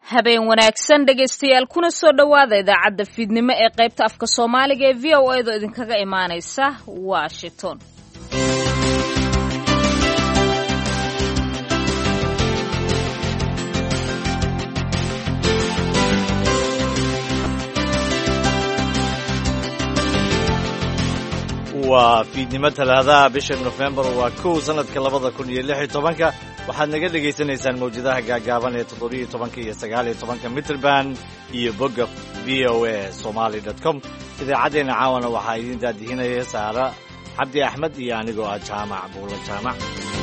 habeen wanaagsan dhegaystayaal kuna soo dhowaada idaacadda fiidnimo ee qaybta afka soomaaliga ee v o edo idinkaga imaanaysa washington. waa fiidnimo talaadaha bisha November waa 1 sanadka 2016 waxaad naga dhageysanaysaan mawjadaha gaagaaban ee 17 iyo 19 Mitrband iyo bogga voasomali.com. idaacadeena caawana waxaa idin daadihinaya Saara Cabdi Axmed iyo anigoo ah Jaamac Buulo Jaamac.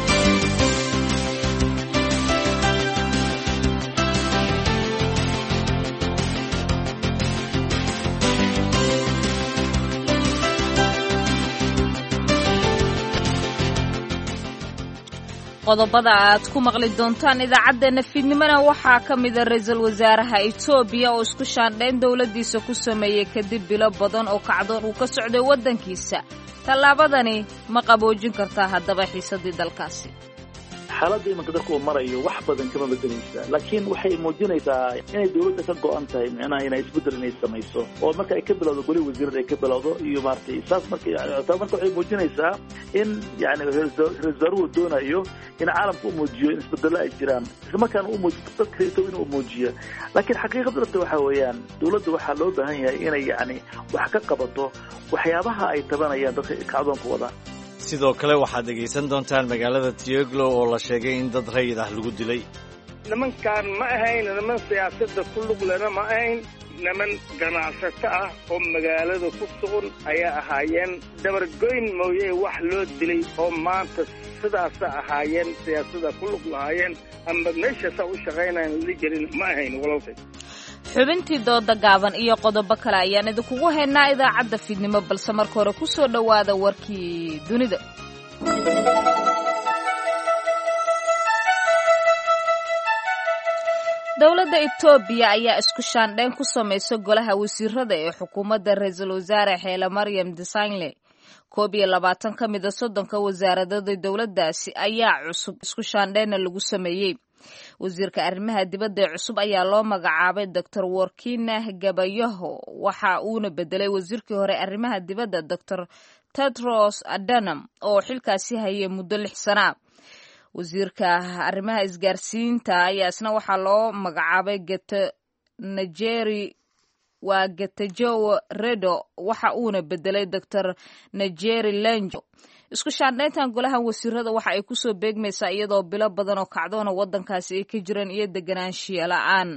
qodobada aad ku maqli doontaan idaacadeena fiidnimona waxaa ka mid ah ra'iisul wasaaraha Itoobiya oo isku shaandhayn dawladdiisa ku sameeyay kadib bilo badan oo kacdoon uu ka socday waddankiisa. tallaabadani ma qaboojin kartaa haddaba xiisadii dalkaasi? xaaladda imanka dadku uu marayo wax badan kama bedelaysa, laakiin waxay muujinaysaa inay dawladda ka go'an tahay micnaha inay isbeddel inay samayso oo marka ay ka bilowdo goli wasiirada ay ka bilowdo iyo maartay saas marka waxay muujinaysaa in yani ra'iisul wasaaruhu doonayo in caalamku uu muujiyo in isbeddelo ay jiraan isla markaana uu muujiyo dadka Itoobiya uu muujiyo. laakiin xaqiiqada waxa weeyaan dawladda waxaa loo baahan yahay inay yani wax ka qabato waxyaabaha ay tabanayaan dadka kacdoonka wada. sidoo kale waxaad dhegaysan doontaan magaalada Tieglo oo la sheegay in dad rayid ah lagu dilay. nimankaan ma ahayn niman siyaasadda ku lug lena ma ahayn niman ganacsato ah oo magaalada ku sugan ayaa ahaayeen dabargoyn mooye wax loo dilay oo maanta sidaasa ahaayeen siyaasadda ku lug lahaayeen ama meeshaasa u shaqaynayaan la jirin ma ahayn walaalkay. xubintii dooda gaaban iyo qodobo kale ayaan idinkugu haynaa idaacadda fiidnimo, balse marka hore ku soo dhowaada warkii dunida. dowladda Itoobiya ayaa isku shaandhayn ku samaysa golaha wasiirada ee xukuumadda ra'iisul wasaare Xeele Maryam Desalegn. 21 ka mid ah 30 wasaarada dowladdaasi ayaa cusub isku shaandhayna lagu sameeyay. wasiirka arrimaha dibadda ee cusub ayaa loo magacaabay Dr. Workina Gabayaho, waxa uuna bedelay wasiirkii hore arrimaha dibadda Dr. Tedros Adhanom oo xilkaasi hayay muddo 6 sano. wasiirka arrimaha isgaarsiinta ayaa isna waxaa loo magacaabay Getachew Redo, waxa uuna bedelay Dr. Najeri Lenjo. isku shaandhayntan golaha wasiirada waxa ay ku soo beegmaysaa iyadoo bilo badan oo kacdoona waddankaasi ay ka jiraan iyo deganaanshiya la'aan.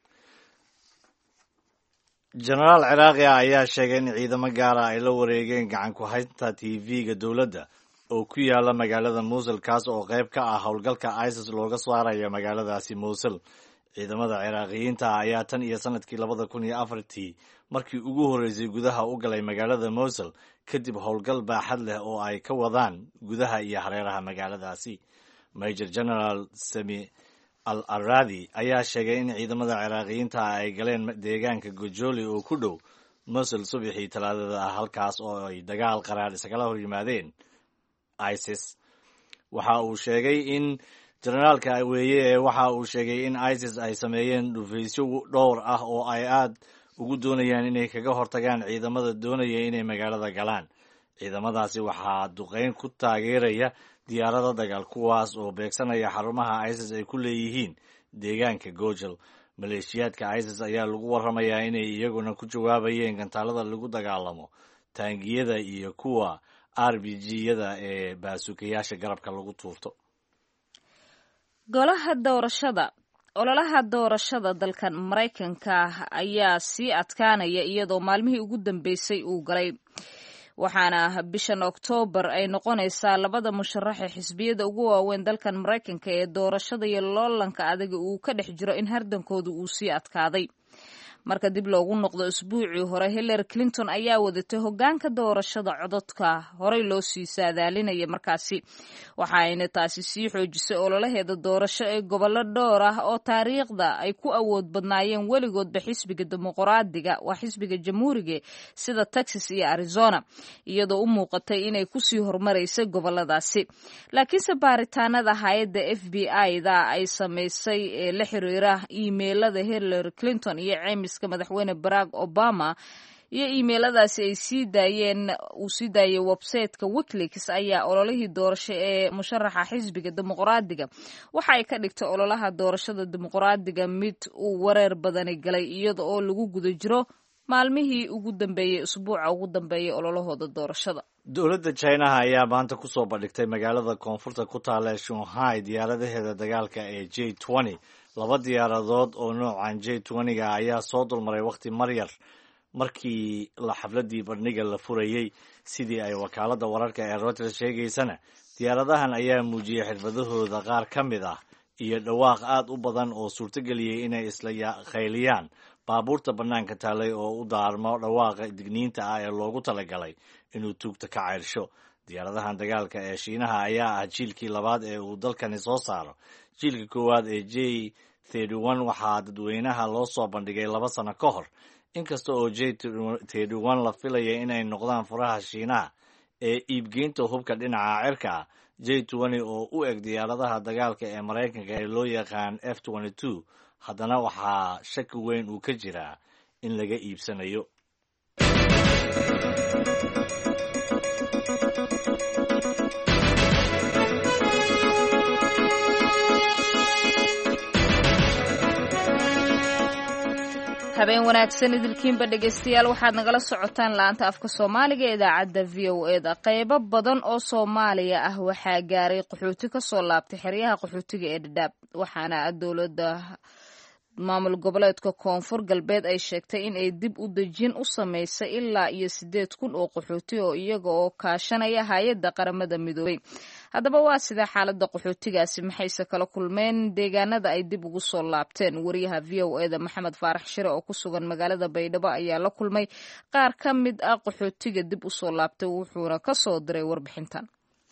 jenaraal ciraaqi ah ayaa sheegay in ciidamo gaara ay la wareegeen gacan ku haynta TV-ga dowladda oo ku yaala magaalada Mosul, kaas oo qayb ka ah howlgalka ISIS looga saarayo magaaladaasi Mosul. ciidamada ciraaqiyiinta ayaa tan iyo sanadkii 2004 markii ugu horeysay gudaha u galay magaalada Mosul kadib howlgal baaxad leh oo ay ka wadaan gudaha iyo hareeraha magaaladaasi. Major General Sami al-Aradi ayaa sheegay in ciidamada ciraaqiyiinta ay galeen deegaanka Gojoli oo ku dhow Mosul subaxii Talaadada ah, halkaas oo ay dagaal qaraar isagala hor yimaadeen ISIS. waxa uu sheegay in generaalka waxa uu sheegay in ISIS ay sameeyeen dhufaysyo dhowr ah oo ay aad ugu doonayaan inay kaga hortagaan ciidamada doonaya inay magaalada galaan. ciidamadaasi waxaa duqeyn ku taageeraya diyaarada dagaal kuwaas oo beegsanaya xarumaha ISIS ay ku leeyihiin deegaanka Gojal. maleeshiyaadka ISIS ayaa lagu warramayaa inay iyaguna ku jawaabayeen gantaalada lagu dagaalamo, taangiyada iyo kuwa RPG-yada ee baasukayaasha garabka lagu tuurto. ololaha doorashada dalkan Mareykanka ayaa sii adkaanaya iyadoo maalmihii ugu dambeysay uu galay, waxaana bishan Oktoobar ay noqonaysaa labada musharax ee xisbiyada ugu waaweyn dalkan Mareykanka ee doorashada iyo loolanka adag uu ka dhex jiro in hardankooda uu sii adkaaday. marka dib loogu noqdo isbuucii hore Hillary Clinton ayaa wadatay hoggaanka doorashada codadka horey loo sii saadaalinaya markaasi waxaayna taasi sii xoojisay ololaheeda doorasho ee gobollo dhowr ah oo taariikhda ay ku awood badnaayeen weligoodba xisbiga dimuqraadiga waa xisbiga jamhuuriga sida Texas iyo Arizona iyadoo u muuqatay inay kusii hormaraysay goboladaasi laakiinse baaritaanada hay'adda FBI-da ay samaysay ee la xiriira iimaylada Hillary Clinton iyo caymiska madaxweyne Barack Obama iyo iimayladaasi ay sii daayay website-ka WikiLeaks ayaa ololihii doorasho ee musharaxa xisbiga dimuqraadiga waxa ay ka dhigtay ololaha doorashada dimuqraadiga mid uu wareer badani galay iyada oo lagu guda jiro maalmihii ugu dambeeyay usbuuca ugu dambeeyay ololahooda doorashada dowladda China ayaa maanta ku soo bandhigtay magaalada koonfurta ku taala Shanghai diyaaradaheeda dagaalka ee J-20 laba diyaaradood oo noocan J-20ga ayaa soo dulmaray waqti maryar markii la xafladii bandhiga la furayay sidii ay wakaaladda wararka ee Reuters sheegaysana diyaaradahan ayaa muujiyay xirfadahooda qaar ka mid ah iyo dhawaaq aad u badan oo suurtageliyay inay isla khayliyaan baabuurta bannaanka taalay oo u daarmo dhawaaqa digniinta ah ee loogu talagalay inuu tuugta ka ceyrsho diyaaradahan dagaalka ee Shiinaha ayaa ah jiilkii labaad ee uu dalkani soo saaro jiilka koowaad ee J-31 waxaa dadweynaha loo soo bandhigay 2 sano ka hor inkasta oo J-31 la filaya inay noqdaan furaha Shiinaha ee iibgeynta hubka dhinaca cirka J-20 oo u eg diyaaradaha dagaalka ee Mareykanka ee loo yaqaan F-22 haddana waxaa shaki weyn uu ka jiraa in laga iibsanayo habeen wanaagsan idilkiinba dhegaystayaal waxaad nagala socotaan laanta afka Soomaaliga ee idaacadda VOA-da qaybo badan oo Soomaaliya ah waxaa gaaray qaxooti ka soo laabtay xeryaha qaxootiga ee Dadaab waxaana dowladda maamul goboleedka koonfur galbeed ay sheegtay in ay dib u dejin u sameysay ilaa iyo 8,000 oo qaxooti oo iyaga oo kaashanaya hay'adda qaramada midoobay haddaba waa sida xaaladda qaxootigaasi maxayse kala kulmeen deegaanada ay dib ugu soo laabteen wariyaha VOA-da Maxamed Faarax Shire oo ku sugan magaalada Baydhabo ayaa la kulmay qaar ka mid ah qaxootiga dib u soo laabtay wuxuuna ka soo diray warbixintan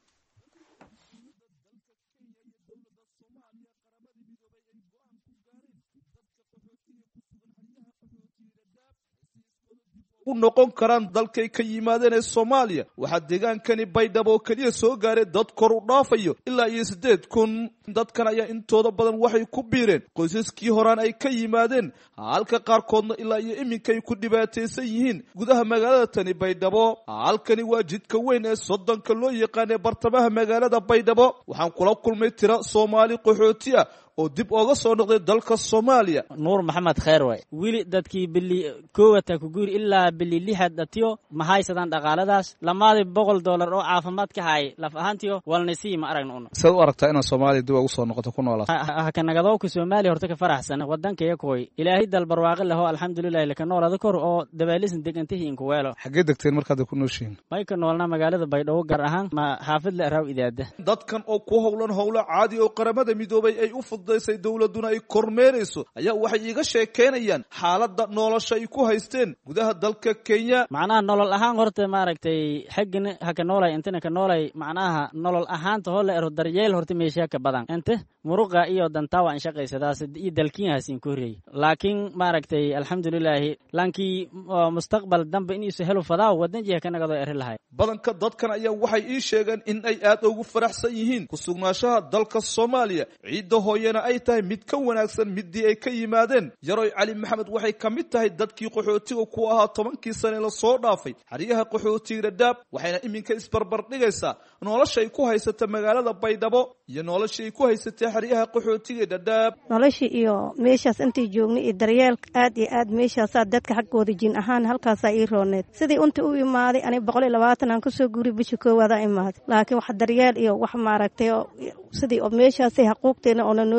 u noqon karaan dalkay ka yimaadeen ee Soomaaliya waxaa deegaankani Baydhabo kaliya soo gaaray dad kor u dhaafayo ilaa iyo 8,000 dadkan ayaa intooda badan waxay ku biireen qoysaskii horaan ay ka yimaadeen halka qaarkoodna ilaa iyo iminka ay ku dhibaataysan yihiin gudaha magaalada tani Baydhabo halkani waa jidka weyn ee Sodonka loo yaqaan ee bartamaha magaalada Baydhabo waxaan kula kulmay tira Soomaali qaxooti ah oo dib uga soo noqday dalka Soomaaliya Nuur Maxamed Khayrway wili dadkii bili koowata ku guur ilaa bili 6 dhatiyo ma haysadaan dhaqaaladaas lamaadi $100 oo caafimaad ka hay laf ahaantiyo walnasi ma aragno soo aragtaa in Soomaaliya dib ugu soo noqoto ku noolaa ka nagado ku Soomaaliya horta ka faraxsan wadanka kooy ilaahay dal barwaaqo leh oo alxamdulillaah laka noolada kor oo dabaalisan degantihiin ku weelo xagee degteen markaad ku nooshiin may ka noolna magaalada Baydhabo gar ahaan ma xaafid la raaw idaada dadkan oo ku howlan howlo caadi oo qaramada midoobay ay u fududeysay dawladuna ay kormeerayso ayaa waxay iga sheekeynayaan xaaladda nolosha ay ku haysteen gudaha dalka Kenya macnaha nolol ahaan horta maaragtay xagina haka noolay intana ka noolay macnaha nolol ahaan to la ero daryeel horta meesha ka badan inta muruqa iyo dantawa in shaqaysadaas iyo dalkiinaas in kooriyay laakiin maaragtay alxamdulillaah laankii mustaqbal dambe in isu helo fadaa wadan jeeya kana gado er lahay badanka dadkan ayaa waxay ii sheegeen in ay aad ugu faraxsan yihiin ku sugnaanshaha dalka Soomaaliya ciidda hooyana ay tahay mid ka wanaagsan midii ay ka yimaadeen Yaroy Cali Maxamed waxay kamid tahay dadkii qaxootiga ku ahaa 10kii sano la soo dhaafay xariyaha qaxootiga Dadaab waxayna iminka isbarbar dhigaysaa nolosha ay ku haysata magaalada Baydhabo iyo nolosha ay ku haysata xariyaha qaxootiga Dadaab nolosha iyo meeshaas intii joognay iyo daryeel aad iyo aad meeshaas dadka xaqooda jin ahaan halkaas ay rooneed sidii inta u imaaday ani 120 aan ku soo guuri bishi koowaad aan imaaday laakiin wax daryeel iyo wax maaragtay sidii oo meeshaas ay xuquuqteena oo noo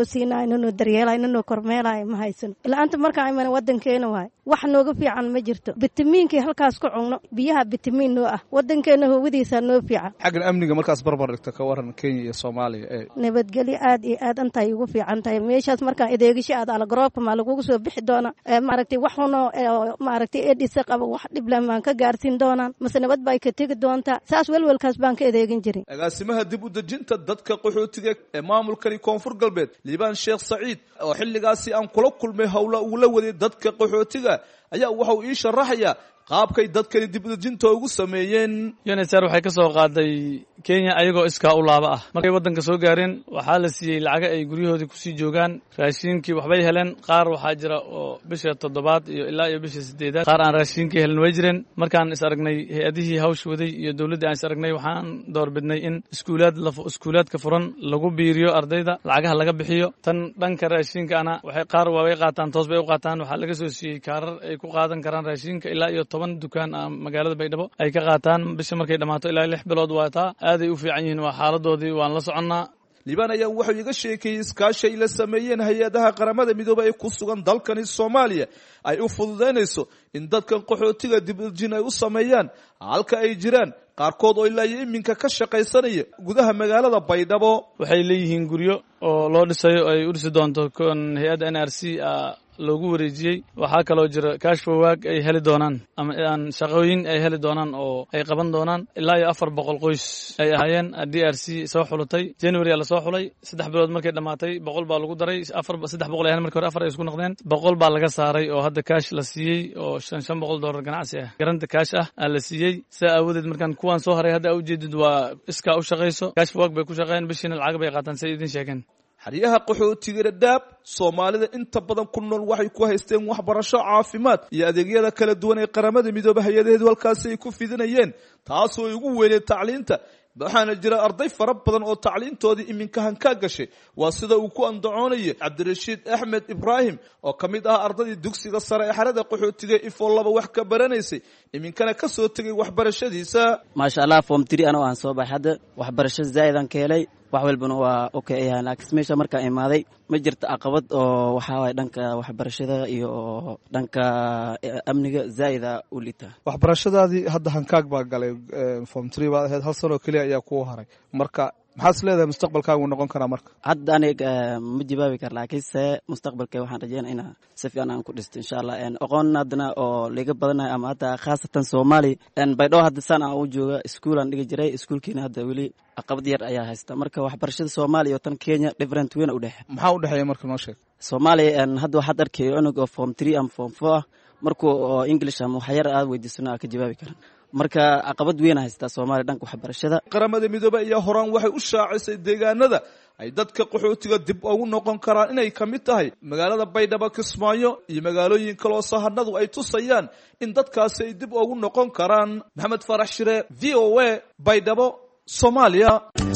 noo siinaayo nanoo daryeelayo nanoo kormeelayo ma haysano ilaa-aanta markaan imana wadankeena waayo wax nooga fiican ma jirto bitamiinkii halkaas ku cugno biyaha bitamiin noo ah wadankeena howadiisa noo fiican xaggan amniga markaas barbar dhigto ka waran Kenya iyo Soomaaliya nabadgelyo aad iyo aad antay ugu fiican tahay meeshaas markaan adeegisho aad algaroobka ma lagugu soo bixi doona maaragtay waxuno maaragtay edisa qaba wax dhib lamaan ka gaarsiin doonaan mase nabad bay ka tegi doontaa saas welwelkaas baan ka adeegin jiray agaasimaha dib u dejinta dadka qaxootiga ee maamulkani koonfur galbeed Liibaan Sheekh Saciid oo xilligaasi aan kula kulmay hawla uu la waday dadka qaxootiga ayaa waxa uu ii sharaxaya qaabkay dadkani dib u dejinta ugu sameeyeen UNHCR waxay ka soo qaaday Kenya ayagoo iskaa u laaba ah markay wadanka soo gaareen waxaa la siiyay lacag ay guryahoodii ku sii joogaan raashinkii waxbay heleen qaar waxaa jira oo bisha 7 iyo ilaa iyo bisha 8 qaar aan raashinkii helin way jireen markaan is aragnay hay'adihii hawsh waday iyo dawladda aan is aragnay waxaan doorbidnay in iskuulaadka furan lagu biiriyo ardayda lacagaha laga bixiyo tan dhanka raashinka ana waxay qaar way qaataan toos bay u qaataan waxaa laga soo siiyay kaarar ay ku qaadan karaan raashinka ilaa iyo 10 dukaan magaalada Baydhabo ay ka qaataan bisha markay dhamaato ilaa 6 bilood waataa aaday u fiican yihiin waa xaaladoodii waan la soconnaa Liibaan ayaa wuxuu iga sheekay iskaashi ay la sameeyeen hay'adaha qaramada midoobay ee ku sugan dalkani Soomaaliya ay u fududeynayso in dadkan qaxootiga dib u dejin ay u sameeyaan halka ay jiraan qaarkood oo ilaa iminka ka shaqaysanaya gudaha magaalada Baydhabo waxay leeyihiin guryo oo loo dhisayo ay u dhisi doonto kon hay'adda NRC loogu wareejiyay waxaa kaloo jira cash for work ay heli doonaan ama aan shaqooyin ay heli doonaan oo ay qaban doonaan ilaa iyo 400 qoys ay ahaayeen DRC soo xulutay January la soo xulay 3 bilood markay dhamaatay 100 baa lagu daray 300 ay markii hore 4 ay isku noqdeen 100 baa laga saaray oo hadda cash la siiyay oo $500 ganacsi ah garanta cash ah la siiyay saa awadeed markaan kuwan soo haray hadda u jeedid waa iska u shaqeyso cash for work bay ku shaqeeyeen bishina lacag bay qaataan say idin sheegeen xariyaha qaxootiga Dadaab Soomaalida inta badan ku nool waxay ku haysteen waxbarasho caafimaad iyo adeegyada kala duwan ee qaramada midoobay hay'adaheedu halkaas ay ku fidinayeen taasoo ugu weynay tacliinta waxaana jira arday fara badan oo tacliintoodii iminka hanka gashay waa sida uu ku andacoonayay Cabdirashiid Axmed Ibrahim oo kamid ah ardadii dugsiga sare ee xarada qaxootiga ifo laba wax ka baranaysay iminkana ka soo tagay waxbarashadiisa maasha Allah form 3 ana waan soo baxay hadda waxbarasho zaayidan ka helay wax walbana waa okay yahay laakiin meesha marka imaaday ma jirto caqabad oo waxa way dhanka waxbarashada iyo dhanka amniga zaayida u lita waxbarashadaadii hadda hankaag baa galay form 3 baad ahayd hal sano kaliya ayaa ku haray marka maxaad leedahay mustaqbalkaagu noqon karaa marka hadda aniga ma jawaabi kar laakiin mustaqbalka waxaan rajaynayaa in si fiican aan ku dhisto insha Allah aqoon hadana oo laga badanayo ama hata khaasatan Soomaali Baydhabo hadda sana aan u jooga iskuul aan dhiga jiray iskuulkiina hadda wali caqabad yar ayaa haysta marka waxbarashada Soomaaliya iyo tan Kenya different weyn u dhaxay maxaa u dhaxay marka noo sheeg Soomaaliya hadda waxaad arkay aniga form 3 am form 4 markuu English ama wax yar aad weydiisana ka jawaabi karan marka caqabad weyn haysta Soomaaliya dhanka waxbarashada qaramada midoobay iyo horaan waxay u shaacisay deegaanada ay dadka qaxootiga dib ugu noqon karaan inay kamid tahay magaalada Baydhabo Kismaayo iyo magaalooyin kale oo sahanadu ay tusayaan in dadkaasi ay dib ugu noqon karaan Maxamed Farax Shire VOA Baydhabo Soomaaliya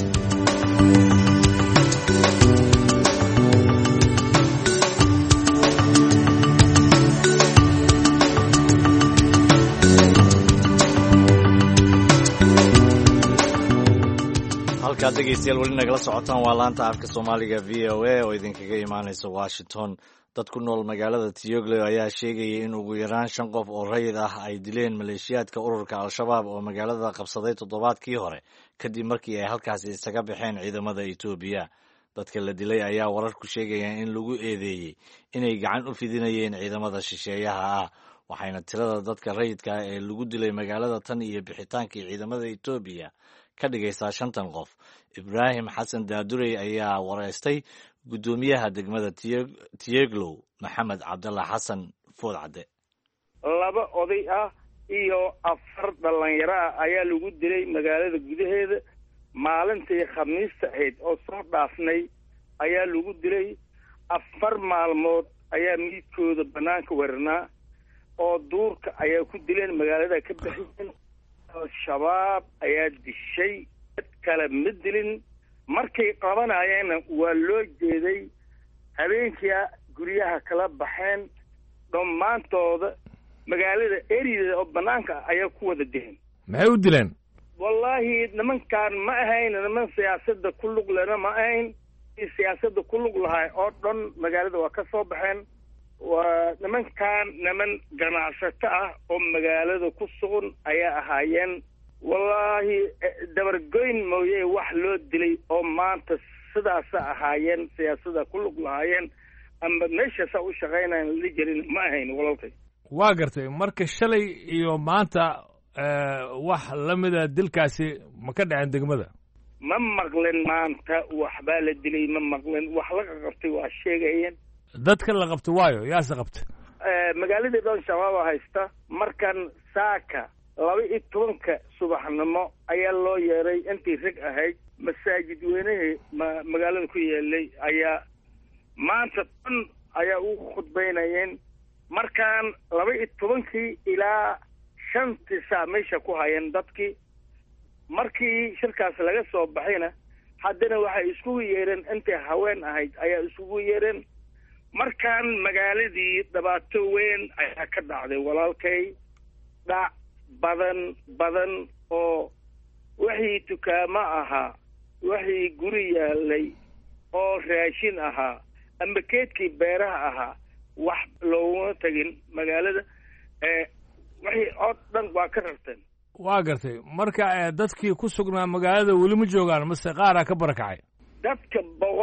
halkaad dhegeystayaal weli nagala socotaan waa laanta afka Soomaaliga VOA oo idinkaga imaanaysa Washington dad ku nool magaalada Tiyoglo ayaa sheegayay in ugu yaraan 5 qof oo rayid ah ay dileen maleeshiyaadka ururka Al-Shabaab oo magaalada qabsaday toddobaadkii hore kadib markii ay halkaas isaga baxeen ciidamada Itoobiya dadka la dilay ayaa wararku sheegaya in lagu eedeeyay inay gacan u fidinayeen ciidamada shisheeyaha ah waxayna tirada dadka rayidka ah ee lagu dilay magaalada tan iyo bixitaankii ciidamada Itoobiya ka dhigaysaa 50 qof Ibrahim Xasan Daadurey ayaa wareystay gudoomiyaha degmada Tiyoglo Maxamed Cabdalla Xasan Foodcade 2 oday ah iyo 4 dhalinyaro ah ayaa lagu dilay magaalada gudaheeda maalintii Khamiista ahayd oo soo dhaafnay ayaa lagu dilay 4 maalmood ayaa midkooda banaanka warnaa oo duurka ayaa ku dileen magaalada ka bixin Al-Shabaab ayaa dishay dad kale midlin markay qabanayeen waa loo jeeday habeenkii guryaha kala baxeen dhammaantooda magaalada erideeda oo banaanka ayaa ku wada dileen maxay u dileen wallahi nimankaan ma ahayn niman siyaasadda ku lug lena ma ahayn siyaasadda ku lug lahay oo dhan magaalada waa ka soo baxeen. waa nimankan niman ganacsato ah oo magaalada ku sugan ayaa ahaayeen. wallaahi dabargoyn mooye wax loo dilay oo maanta sidaasa ahaayeen, siyaasada ku lug lahaayeen ama meeshaasa u shaqaynayan la jirin ma ahayn walaalkay. waa gartay marka shalay iyo maanta wax lamida dilkaasi ma ka dhaceen degmada? ma maqlen maanta waxbaa la dilay, ma maqlen. wax laga qabtay waa sheegayeen. dadka la qabtay waayo yaase qabtay? magaaladii dhan shabaaba haysta. markan saaka 12 subaxnimo ayaa loo yeeray intii rag ahayd masaajid weynihii magaalada ku yeelay ayaa maanta dhan ayaa ugu khudbaynayeen. markaan 12 ilaa 5 saac meesha ku hayeen dadkii. markii shirkaas laga soo baxayna haddana waxay iskugu yeereen intay haween ahayd ayaa iskugu yeereen. markaan magaaladii dhibaato weyn ayaa ka dhacday walaalkay. dhac badan oo wixii dukaamo ahaa, wixii guri yaalay oo raashin ahaa ama keedkii beeraha ahaa wax looguma tagin magaalada. wixii oo dhan waa ka rarteen. waa gartay marka dadkii ku sugnaa magaalada weli ma joogaan mase qaaraa ka barakacay? dadka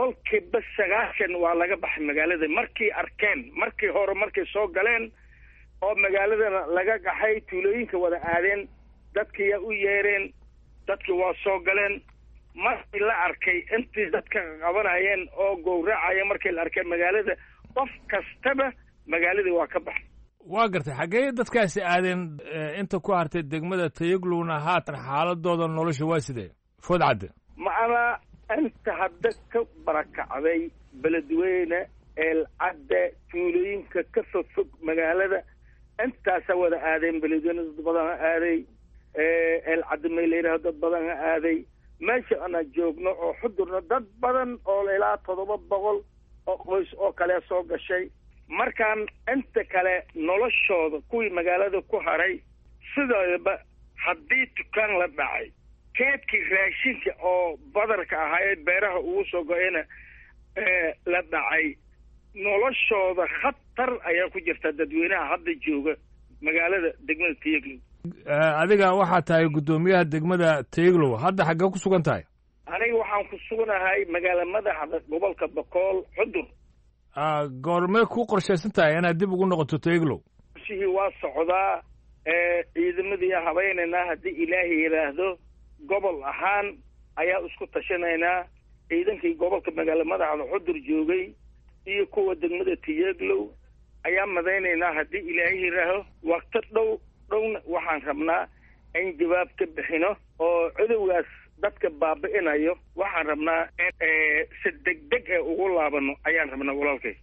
90% waa laga baxay magaalada markii arkeen. markii hore markay soo galeen oo magaaladana laga gaxay, tuulooyinka wada aadeen, dadkiiyaa u yeereen, dadkii waa soo galeen. markii la arkay intii dadka qabanayeen oo gowracaya, markii la arkay magaalada qof kastaba magaaladii waa ka baxay. waa gartay xaggee dadkaasi aadeen inta ku hartay degmada Tayaglowna haatan xaaladooda nolosha waa sidee? Foodcadde macnaa inta hadda ka barakacday beledweyne, eelcadde, tuulooyinka ka fog magaalada intaasa wada aadeen. beledweyne dad badan ha aaday, eelcadde meelayraha dad badan ha aaday. meesha ana joogno oo xudurna dad badan oo ilaa 700 oo qoys oo kale soo gashay. markaan inta kale noloshooda kuwii magaalada ku haray sidoodaba haddii dukaan la dhacay, keedkii raashinka oo badarka ahaa beeraha ugu soo go-ayna la dhacay, noloshooda khatar ayaa ku jirta dadweynaha hadda jooga magaalada degmada Tayaglow. adiga waxaa tahay guddoomiyaha degmada Tayaglow, hadda xaggee ku sugan tahay? aniga waxaan ku suganahay magaala madaxda gobolka Bakool, Xudur. goormee ku qorshaysan tahay inaad dib ugu noqoto Tayaglow? shihii waa socdaa. ciidamadii habaynaynaa haddii ilaahay yidhaahdo. gobol ahaan ayaa isku tashanaynaa. ciidankii gobolka magaala madaxda Xudur joogay iyo kuwa degmada Tayaglow ayaa madaynaynaa haddii ilaahay yidhaaho. waqti dhowna waxaan rabnaa in jawaab ka bixino oo cudowgaas dadka baabi'inayo. waxaan rabnaa si degdeg ugu laabano ayaan rabnaa walaalkay.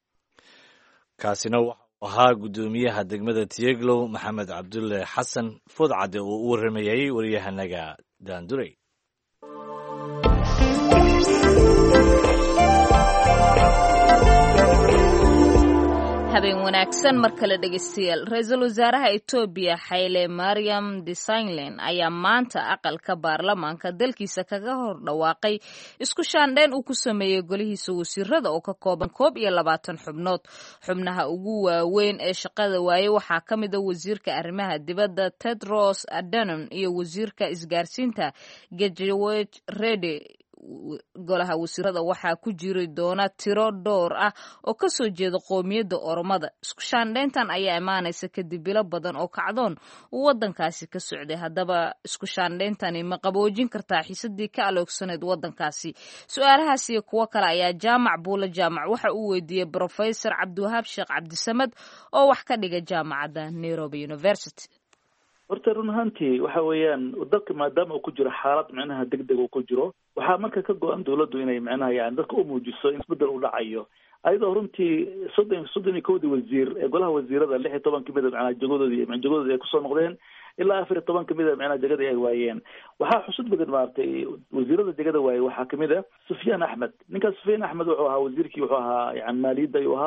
kaasina wuxuu ahaa guddoomiyaha degmada Tayaglow Maxamed Cabdulle Xasan Foodcadde oo u waramayay waryahanaga Daanduray. habeen wanaagsan mar kale dhegeystayaal. ra-iisul wasaaraha Ethiopia Haile Mariam Desalegn ayaa maanta aqalka baarlamaanka dalkiisa kaga hor dhawaaqay isku shaandheyn uu ku sameeyey golihiisa wasiirada oo ka kooban 21 xubnood. xubnaha ugu waaweyn ee shaqada waaye waxaa ka mid ah wasiirka arrimaha dibadda Tedros Adhanom iyo wasiirka isgaarsiinta Gejewech Rede. golaha wasiirada waxaa ku jiri doona tiro dhowr ah oo ka soo jeeda qoomiyadda Oromada. isku shaandheyntan ayaa imaanaysa kadib bilo badan oo kacdoon uu wadankaasi ka socday. haddaba isku shaandheyntani ma qaboojin kartaa xiisadii ka aloogsaneed wadankaasi? su-aalahaas iyo kuwo kale ayaa jaamac buula jaamac waxa uu weydiiyey Professor Cabdiwahaab Sheekh Cabdisamad oo wax ka dhiga jaamacadda Nairobi University. horta run ahaantii waxa weeyaan dalka maadaama uu ku jiro xaalad micnaha degdeg uu ku jiro, waxaa marka ka go-an dawladdu inay micnaha yani dadka u muujiso in isbedel u dhacayo. ayadoo runtii 31 wasiir ee golaha wasiirada 16 kamid ah micnaha jagadoodii ay kusoo noqdeen, ilaa 14 kamid ah micnaha jagadii ay waayeen. waxaa xusud badan maartay wasiirada jagada waayey waxaa kamid ah Sufyaan Axmed. ninkaas Sufyaan Axmed wuxuu ahaa wasiirkii wuxuu ahaa yani maaliyadda ayuu ahaa.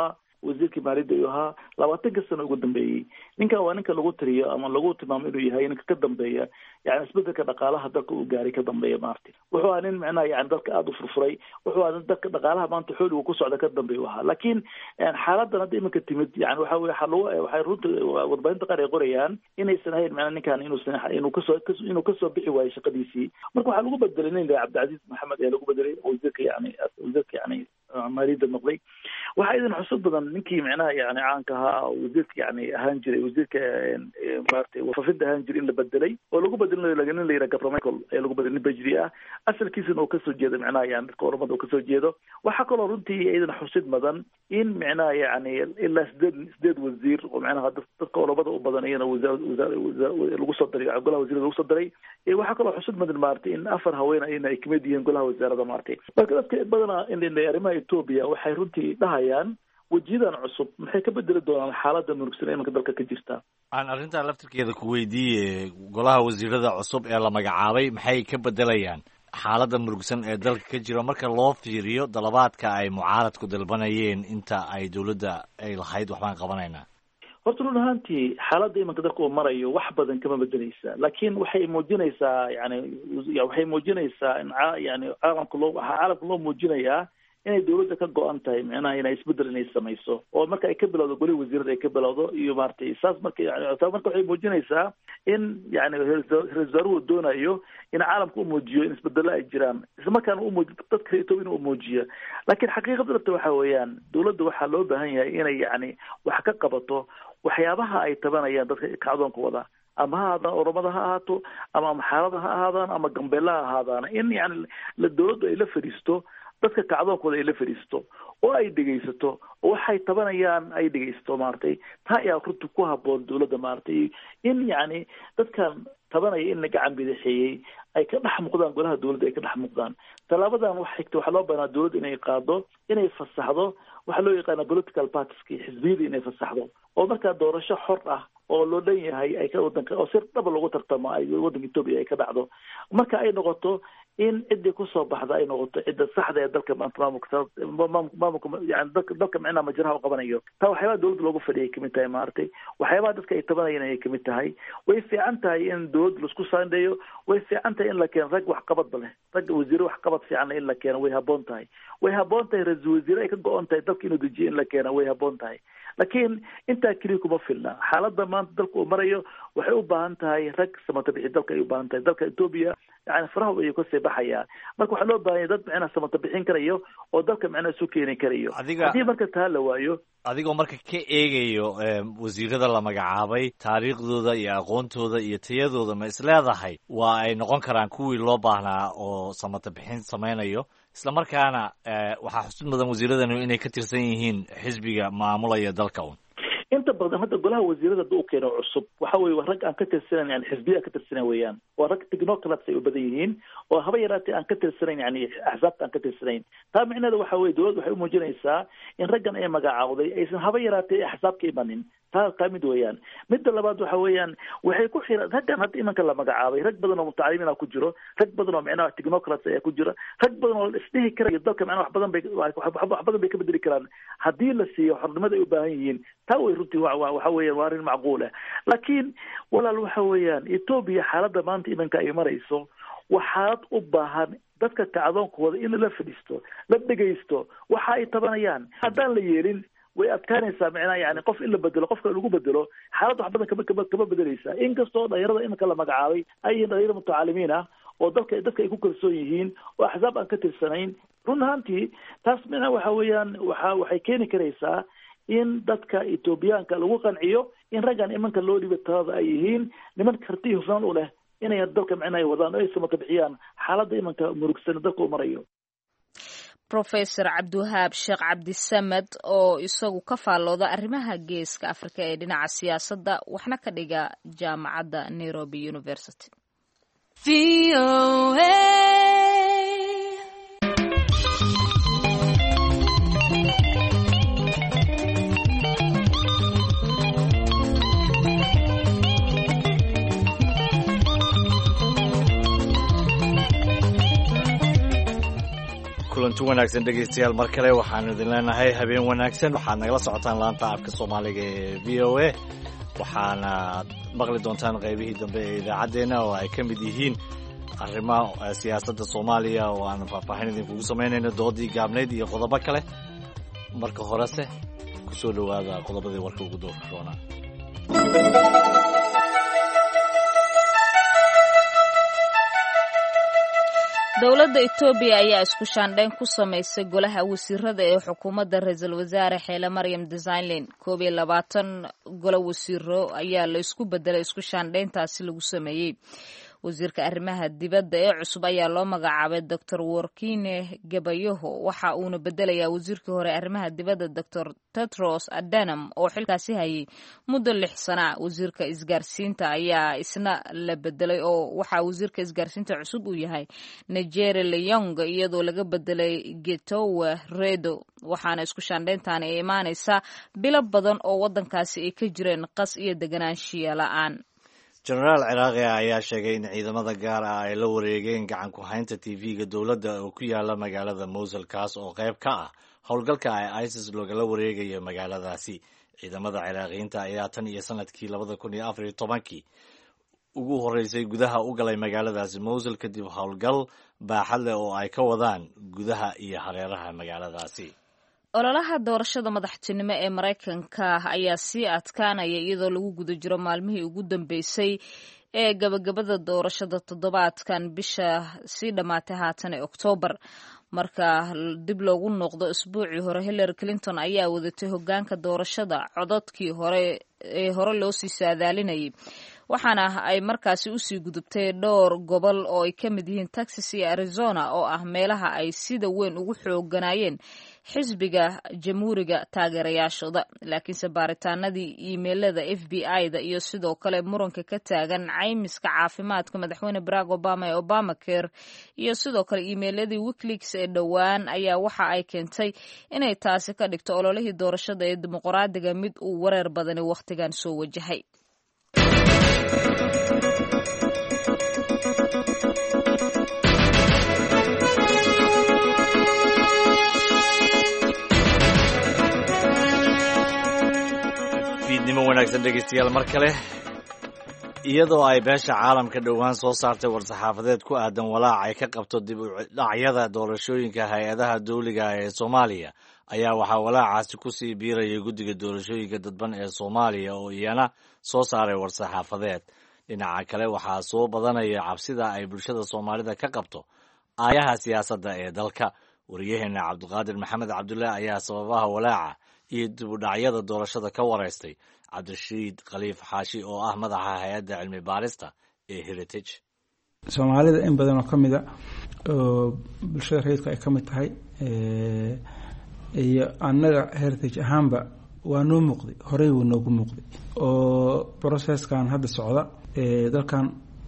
wasiirkii maaliyadda ayuu ahaa 20 sano ugu dambeeyey. ninkan waa ninka lagu tiriyo ama lagu tilmaamo inuu yahay ninka ka dambeeya yani isbedelka dhaqaalaha dalka uu gaaray ka dambeeya maartay. wuxuu ahaa nin macnaha yani dalka aada u furfuray, wuxuu ahaa dalka dhaqaalaha maanta xooli uu ku socda ka dambeeya u ahaa. laakiin xaaladan hadda iminka timid yani waxay runta warbaahinta qaar ay qorayaan inaysan ahayn macnaha ninkan inuu kasoo bixi waayo shaqadiisii. marka waxaa lagu bedelay nin Cabdilcaziz Maxamed ayaa lagu bedelay wasiirka yani maaliyadda noqday. waxaa idin xusud badan ninkii macnaha yani caanka ahaa wasiirka yani ahaan jiray wasiirka maartay wafafinta ahaan jiray in la bedelay oo lagu bedelay nin la yiraahdo Gabramichael ayaa lagu bedelay nin Bajri ah asalkiisana uu kasoo jeedo macnaha yani dadka oromada uu kasoo jeedo. waxaa kaloo runtii idin xusud badan in macnaha yani ilaa sideed wasiir oo macnaha dadka oromada u badan iyana lagu soo daray golaha wasiirada lagu soo daray. waxaa kaloo xusud badan maartay in 4 haween ay kamid yihiin golaha wasaarada maartay. marka dadka badanaa in arrimaha Ethiopia waxay runtii dhahayaan wajidan cusub maxay ka bedeli doonaan xaaladda murugsan ee imanka dalka ka jirta. aan arrintaa laftirkeeda ku weydiiyey golaha wasiirada cusub ee la magacaabay maxay ka bedelayaan xaaladda murugsan ee dalka ka jiro marka loo fiiriyo dalabaadka ay mucaaradku dalbanayeen inta ay dowladda ay lahayd waxbaan qabanaynaa. horta run ahaantii xaaladda imanka dalka uu marayo wax badan kama bedeleysa, laakiin waxay muujinaysaa in caalamka loo muujinayaa inay dowladda ka go-an tahay macnaha inay isbedel inay samayso oo marka ay ka bilowdo goli wasiirada ay ka bilowdo iyo maartay saas marka waxay muujinaysaa in yani ra-iisul wasaaruhu doonayo in caalamka u muujiyo in isbedelo ay jiraan isla markaana dadka Ethiopia inuu muujiyo. laakiin xaqiiqada dhabta waxa weeyaan dowladda waxaa loo baahan yahay inay yani wax ka qabato waxyaabaha ay tabanayaan dadka kacdoonka wada, ama ha ahaadaan oromada ha ahaato ama maxaarada ha ahaadaan ama gambeela ha ahaadaan, in yani dowladdu ay la fadhiisto dadka kacdoonkooda ay la fadhiisto oo ay dhegaysato oo waxay tabanayaan ay dhegaysato maartay. taa ayaa runtii ku habboon dowladda maartay in yani dadkan tabanaya in la gacan bidixeeyey ay ka dhex muuqdaan golaha dowladda ay ka dhex muuqdaan. tallaabadan waxaa loo baahnaa dowladda inay qaado inay fasaxdo waxaa loo yaqaana political partieski xisbiyada inay fasaxdo oo markaa doorasho xor ah oo loo dhan yahay ay ka wadanka oo si dhaba loogu tartamo ay wadanka Ethiopia ay ka dhacdo. marka ay noqoto in cidii kusoo baxda ay noqoto cidda saxda ee dalka maamulka yani dalka macnaha majraha u qabanayo. taa waxyaabaha dowladda loogu fadhiyay kamid tahay maartay. waxyaabaha dadka ay tabanayeen ayay kamid tahay. way fiican tahay in dowladda laisku saandheeyo, way fiican tahay in la keeno rag waxqabadba leh, rag wasiiro waxqabad fiican in la keeno way habboon tahay. way habboon tahay ra-iisul wasiire ay ka go-on tahay dalka inuu dejiyo in la keeno way habboon tahay. laakiin intaa keliya kuma filna. xaaladda maanta dalka uu marayo waxay u baahan tahay rag samata bixi dalka ay u baahan tahay. dalka Ethiopia yani faraha ayuu kasii baxayaa. marka waxaa loo baahan yahay dad macnaha samata bixin karayo oo dalka macnaha isu keeni karayo. haddii marka taa la waayo adigoo marka ka eegayo wasiirada la magacaabay taariikhdooda iyo aqoontooda iyo tayadooda ma isleedahay waa ay noqon karaan kuwii loo baahnaa oo samata bixin samaynayo isla markaana waxaa xusud mudan wasiiradani inay ka tirsan yihiin xisbiga maamulaya dalka un. inta badan hadda golaha wasiirada hadda u keeno cusub waxa weeye waa rag aan ka tirsanayn yani xisbiya ka tirsanayn weeyaan. waa rag technocrats ay u badan yihiin oo haba yaraatee aan ka tirsanayn yani axsaabta aan ka tirsanayn. taa micnaheeda waxa weeye dowladda waxay u muujinaysaa in raggan ay magacaawday aysan haba yaraatee axsaab ka imanin. taa mid weeyaan. midda labaad waxa weeyaan waxay ku xiran raggan hadda imanka la magacaabay rag badan oo mutacalimiina ku jiro, rag badan oo macnaha technocrats ayaa ku jira, rag badan oo isdhihi karayo dalka macnaha wax badan bay ka bedeli karaan haddii la siiyo xornimada ay u baahan yihiin. taa way runtii waxa weeyaan waa arrin macquul ah. laakiin walaal waxa weeyaan Ethiopia xaaladda maanta imanka ay marayso waa xaalad u baahan dadka kacdoonkooda in la fadhiisto la dhegaysto waxa ay tabanayaan. haddaan la yeelin way adkaanaysaa macnaha yani qof in la bedelo qofka lagu bedelo xaaladda wax badan kama bedeleysaa. inkastoo dhalinyarada imanka la magacaabay ay yihiin dhalinyaro mutacalimiin ah oo dadka ay ku kalsoon yihiin oo axsaab aan ka tirsanayn. run ahaantii taas macnaha waxa weeyaan waxay keeni karaysaa in dadka Ethiopiaanka lagu qanciyo in raggan imanka loo dhibo talada ay yihiin niman karti hufnaan u leh inay dalka macnaha wadaan oo ay samata bixiyaan xaaladda imanka murugsan dalka u marayo. Professor Cabdiwahaab Sheekh Cabdisamed oo isagu ka faallooda arrimaha geeska Afrika ee dhinaca siyaasadda waxna ka dhiga jaamacadda Nairobi University. kulanti wanaagsan dhegaystayaal mar kale waxaanu idin leenahay habeen wanaagsan waxaad nagala socotaan laanta afka soomaaliga ee v o a waxaana maqli doontaan qaybihii dambe ee idaacaddeenna oo ay ka mid yihiin arrimaha siyaasadda soomaaliya oo aanu faahfaahin idinkugu samaynayno doodii gaabnayd iyo qodobo kale marka horese ku soo dhowaada qodobadii warka ugu doorka roona dowladda Itoobiya ayaa isku shaandhayn ku samaysay golaha wasiirada ee xukuumadda ra'iisul wasaare Xeele Maryam Desalegn 22 golo wasiiro ayaa la isku bedelay isku shaandhayntaasi lagu sameeyay wasiirka arrimaha dibadda ee cusub ayaa loo magacaabay Dr. Workine Gabayoho waxa uuna bedelayaa wasiirkii hore arrimaha dibadda Dr. Tedros Adhanom oo xilkaasi hayay muddo 6 sano wasiirka isgaarsiinta ayaa isna la bedelay oo waxa wasiirka isgaarsiinta cusub uu yahay Nigeria Leong iyadoo laga bedelay Getachew Redo waxaana isku shaandhayntan ay imaanaysaa bilo badan oo wadankaasi ay ka jireen qas iyo deganaanshiya la'aan jenaraal ciraaqi ayaa sheegay in ciidamada gaar ah ay la wareegeen gacan ku haynta tv-ga dowladda oo ku yaala magaalada Mosul kaas oo qayb ka ah howlgalka ay ISIS loogala wareegayo magaaladaasi ciidamada ciraaqiyiinta ayaa tan iyo sanadkii 2014 ugu horeysay gudaha u galay magaaladaasi Mosul kadib howlgal baaxad leh oo ay ka wadaan gudaha iyo hareeraha magaaladaasi ololaha doorashada madaxtinimo ee Mareykanka ayaa sii adkaanaya iyadoo lagu guda jiro maalmihii ugu dambeysay ee gabagabada doorashada toddobaadkan bisha sii dhamaatay haatan ee Oktoobar marka dib loogu noqdo isbuucii hore Hillary Clinton ayaa wadatay hoggaanka doorashada codadkii hore loo sii saadaalinayay waxaana ay markaasi u sii gudubtay dhowr gobol oo ay ka mid yihiin Texas iyo Arizona oo ah meelaha ay sida weyn ugu xooganaayeen xisbiga jamhuuriga taageerayaashooda laakiinse baaritaanadii iimaylada FBI-da iyo sidoo kale muranka ka taagan caymiska caafimaadka madaxweyne Barack Obama ee Obamacare iyo sidoo kale iimayladii WikiLeaks ee dhowaan ayaa waxa ay keentay inay taasi ka dhigto ololihii doorashada ee dimuqraadiga mid uu wareer badani wakhtigan soo wajahay fiidnimo wanaagsan dhegaystayaal mar kale iyadoo ay beesha caalamka dhowaan soo saartay war-saxaafadeed ku aadan walaac ay ka qabto dib u dhacyada doorashooyinka hay-adaha dawliga ee Soomaaliya ayaa waxaa walaacaasi ku sii biirayay guddiga doorashooyinka dadban ee Soomaaliya oo iyana soo saaray war-saxaafadeed dhinaca kale waxaa soo badanaya cabsida ay bulshada Soomaalida ka qabto aayaha siyaasadda ee dalka wariyaheena Cabdiqaadir Maxamed Cabdullaahi ayaa sababaha walaaca iyo dib u dhacyada doorashada ka wareystay Cabdirashiid Khaliif Xaashi oo ah madaxa hay'adda cilmi baarista ee Heritage Soomaalida in badan oo kamid ah oo bulshada rayidka ay kamid tahay iyo annaga Heritage ahaanba waa noo muuqday horey wuu noogu muuqday oo processkan hadda socda dalkan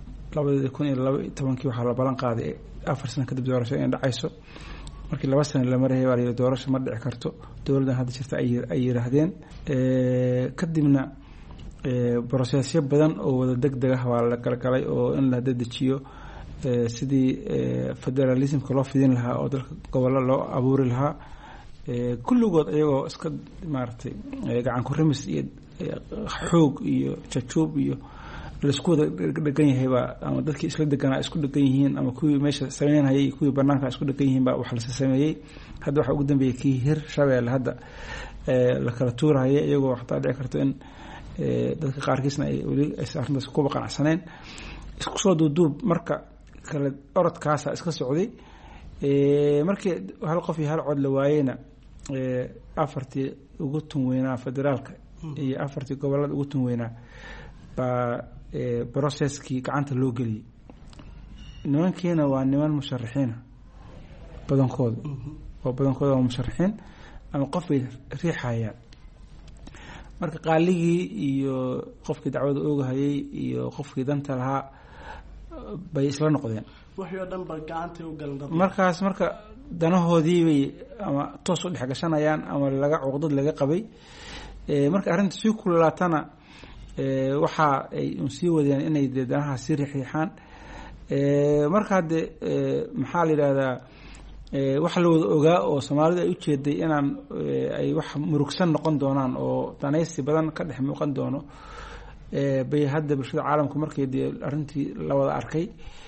2012 waxaa la balan qaaday 4 sano kadib doorasho in dhacayso markii 2 sano la maray waa doorasho ma dhici karto dawladdan hadda jirta ay yiraahdeen kadibna processyo badan oo wada degdeg ah waa la galgalay oo in la dedejiyo sidii federalismka loo fidin lahaa oo dalka gobollo loo abuuri lahaa kulligood iyagoo iska maartay gacan ku rimis iyo xoog iyo jajuub iyo laisku wada dhegan yahayba ama dadkii isla deganaa isku dhegan yihiin ama kuwii meesha sameynayay kuwii banaanka isku dhegan yihiin baa wax la sameeyay hadda waxa ugu dambeeyay kii hir Shabeelle hadda la kala tuuraya iyagoo waxtaa dhici karto in dadka qaarkiisna ay wali arrintaas ku qanacsaneen isku soo duuduub marka kala orodkaasa iska socday markii hal qof iyo hal cod la waayayna afartii ugu tun weynaa federaalka iyo afartii gobolada ugu tun weynaa baa processkii gacanta loo geliyay nimankiina waa niman musharaxiina badankooda waa musharaxiin ama qof bay riixayaan marka qaaligii iyo qofkii dacwada oogahayay iyo qofkii danta lahaa bay isla noqdeen wixii oo dhan ba gacantay u galan markaas marka danahoodii bay ama toos u dhex gashanayaan ama laga cuqdad laga qabay marka arrinta si kululaatana waxa ay sii wadeen inay danaha si riixaan marka hadde maxaa la yiraahdaa waxa la wada ogaa oo Soomaalidu ay u jeeday inaan ay wax murugsan noqon doonaan oo danaysi badan ka dhex muuqan doono bay hadda bulshada caalamku markii arrintii la wada arkay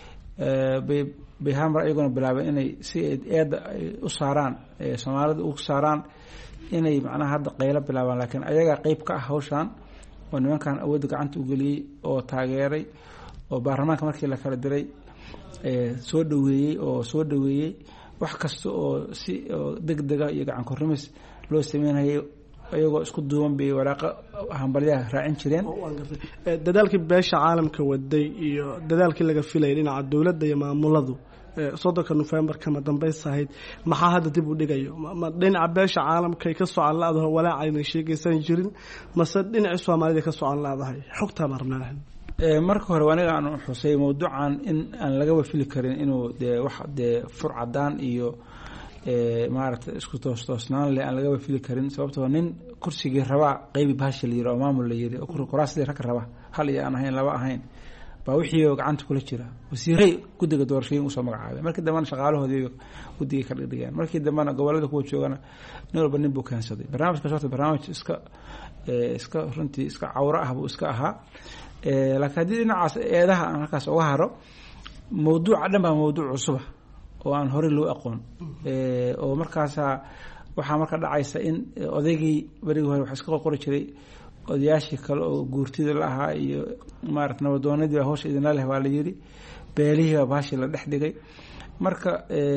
bay hamar ayaguna bilaabeen inay si eeda u saaraan Soomaalidu u saaraan inay macnaha hadda qaylo bilaabaan laakiin ayaga qayb ka ah hawshan oo nimankan awood gacanta u geliyay oo taageeray oo baarlamaanka markii la kala diray soo dhaweeyay wax kasta oo si degdega iyo gacan korrimis loo sameeyay ayagoo isku duuban bay waraaqa hambalyaha raacin jireen dadaalkii beesha caalamka waday iyo dadaalkii laga filayay dhinaca dawladda iyo maamuladu 3 November kama dambaysayd maxaa hadda dib u dhigayo ma dhinaca beesha caalamka ka soo calaadahay walaa ayna sheegaysan jirin mase dhinaca Soomaalida ka soo calaadahay xogta marnaan marka hore aniga aan xusay mowduucan in aan laga wafili karin inuu wax furcadaan iyo maaragtay isku toosnaan leh aan laga wafili karin sababtoo nin kursigii raba qayb baashil yiri oo maamul la yiri oo kuraastii rag raba hal iyo aan ahayn laba ahayn baa wixii gacanta kula jira wasiiray guddiga doorashooyin u soo magacaabay markii dambana shaqaalahoodii guddiga ka dhigayaan markii dambana gobolada kuwa joogana nin walba nin buu keensaday barnaamijka shaqada barnaamij iska runtii iska cawra ah buu iska ahaa laakiin haddii dhinacaas eedaha aan halkaas uga haro mawduuca dhan baa mawduuc cusub oo aan horey loo aqoon oo markaasa waxaa marka dhacaysa in odaygii berigii hore wax iska qori jiray odayaashii kale oo guurtida la ahaa iyo maaragtay nabadoonadii hawsha idinla leh waa la yiri beelihii baa baashi la dhex dhigay marka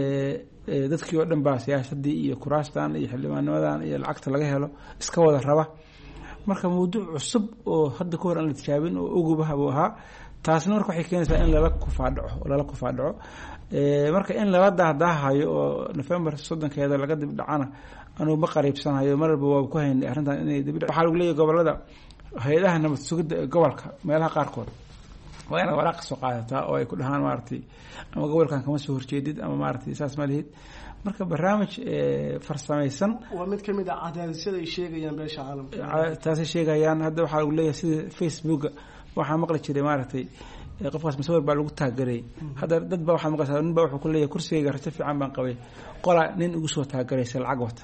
dadkii oo dhan baa siyaasadii iyo kuraastan iyo xildhibaannimadan iyo lacagta laga helo iska wada raba marka mawduuc cusub oo hadda ka hor aan la tijaabin oo ugubaha buu ahaa taasna marka waxay keenaysaa in lala kufaadhaco marka in lala daahdahayo oo November 3 laga dib dhacana anuu ma qariibsanayo marba waa ku haynay arrintan inay dib waxa lagu leeyahay gobolada hay'adaha nabad sugidda gobolka meelaha qaarkood waa in waraaq soo qaadataa oo ay ku dhahaan maartay ama gobolkan kama soo horjeedid ama maartay saas ma lihid marka barnaamij farsamaysan waa mid kamid ah cadaadisyada ay sheegayaan beesha caalamka taas sheegayaan hadda waxa lagu leeyahay sida Facebook waxa maqli jiray maartay qofkaas masawir baa lagu taageeray hadda dad baa waxa maqashay nin baa wuxuu ku leeyahay kursiga rajo fiican baan qabay qola nin ugu soo taageeray lacag wata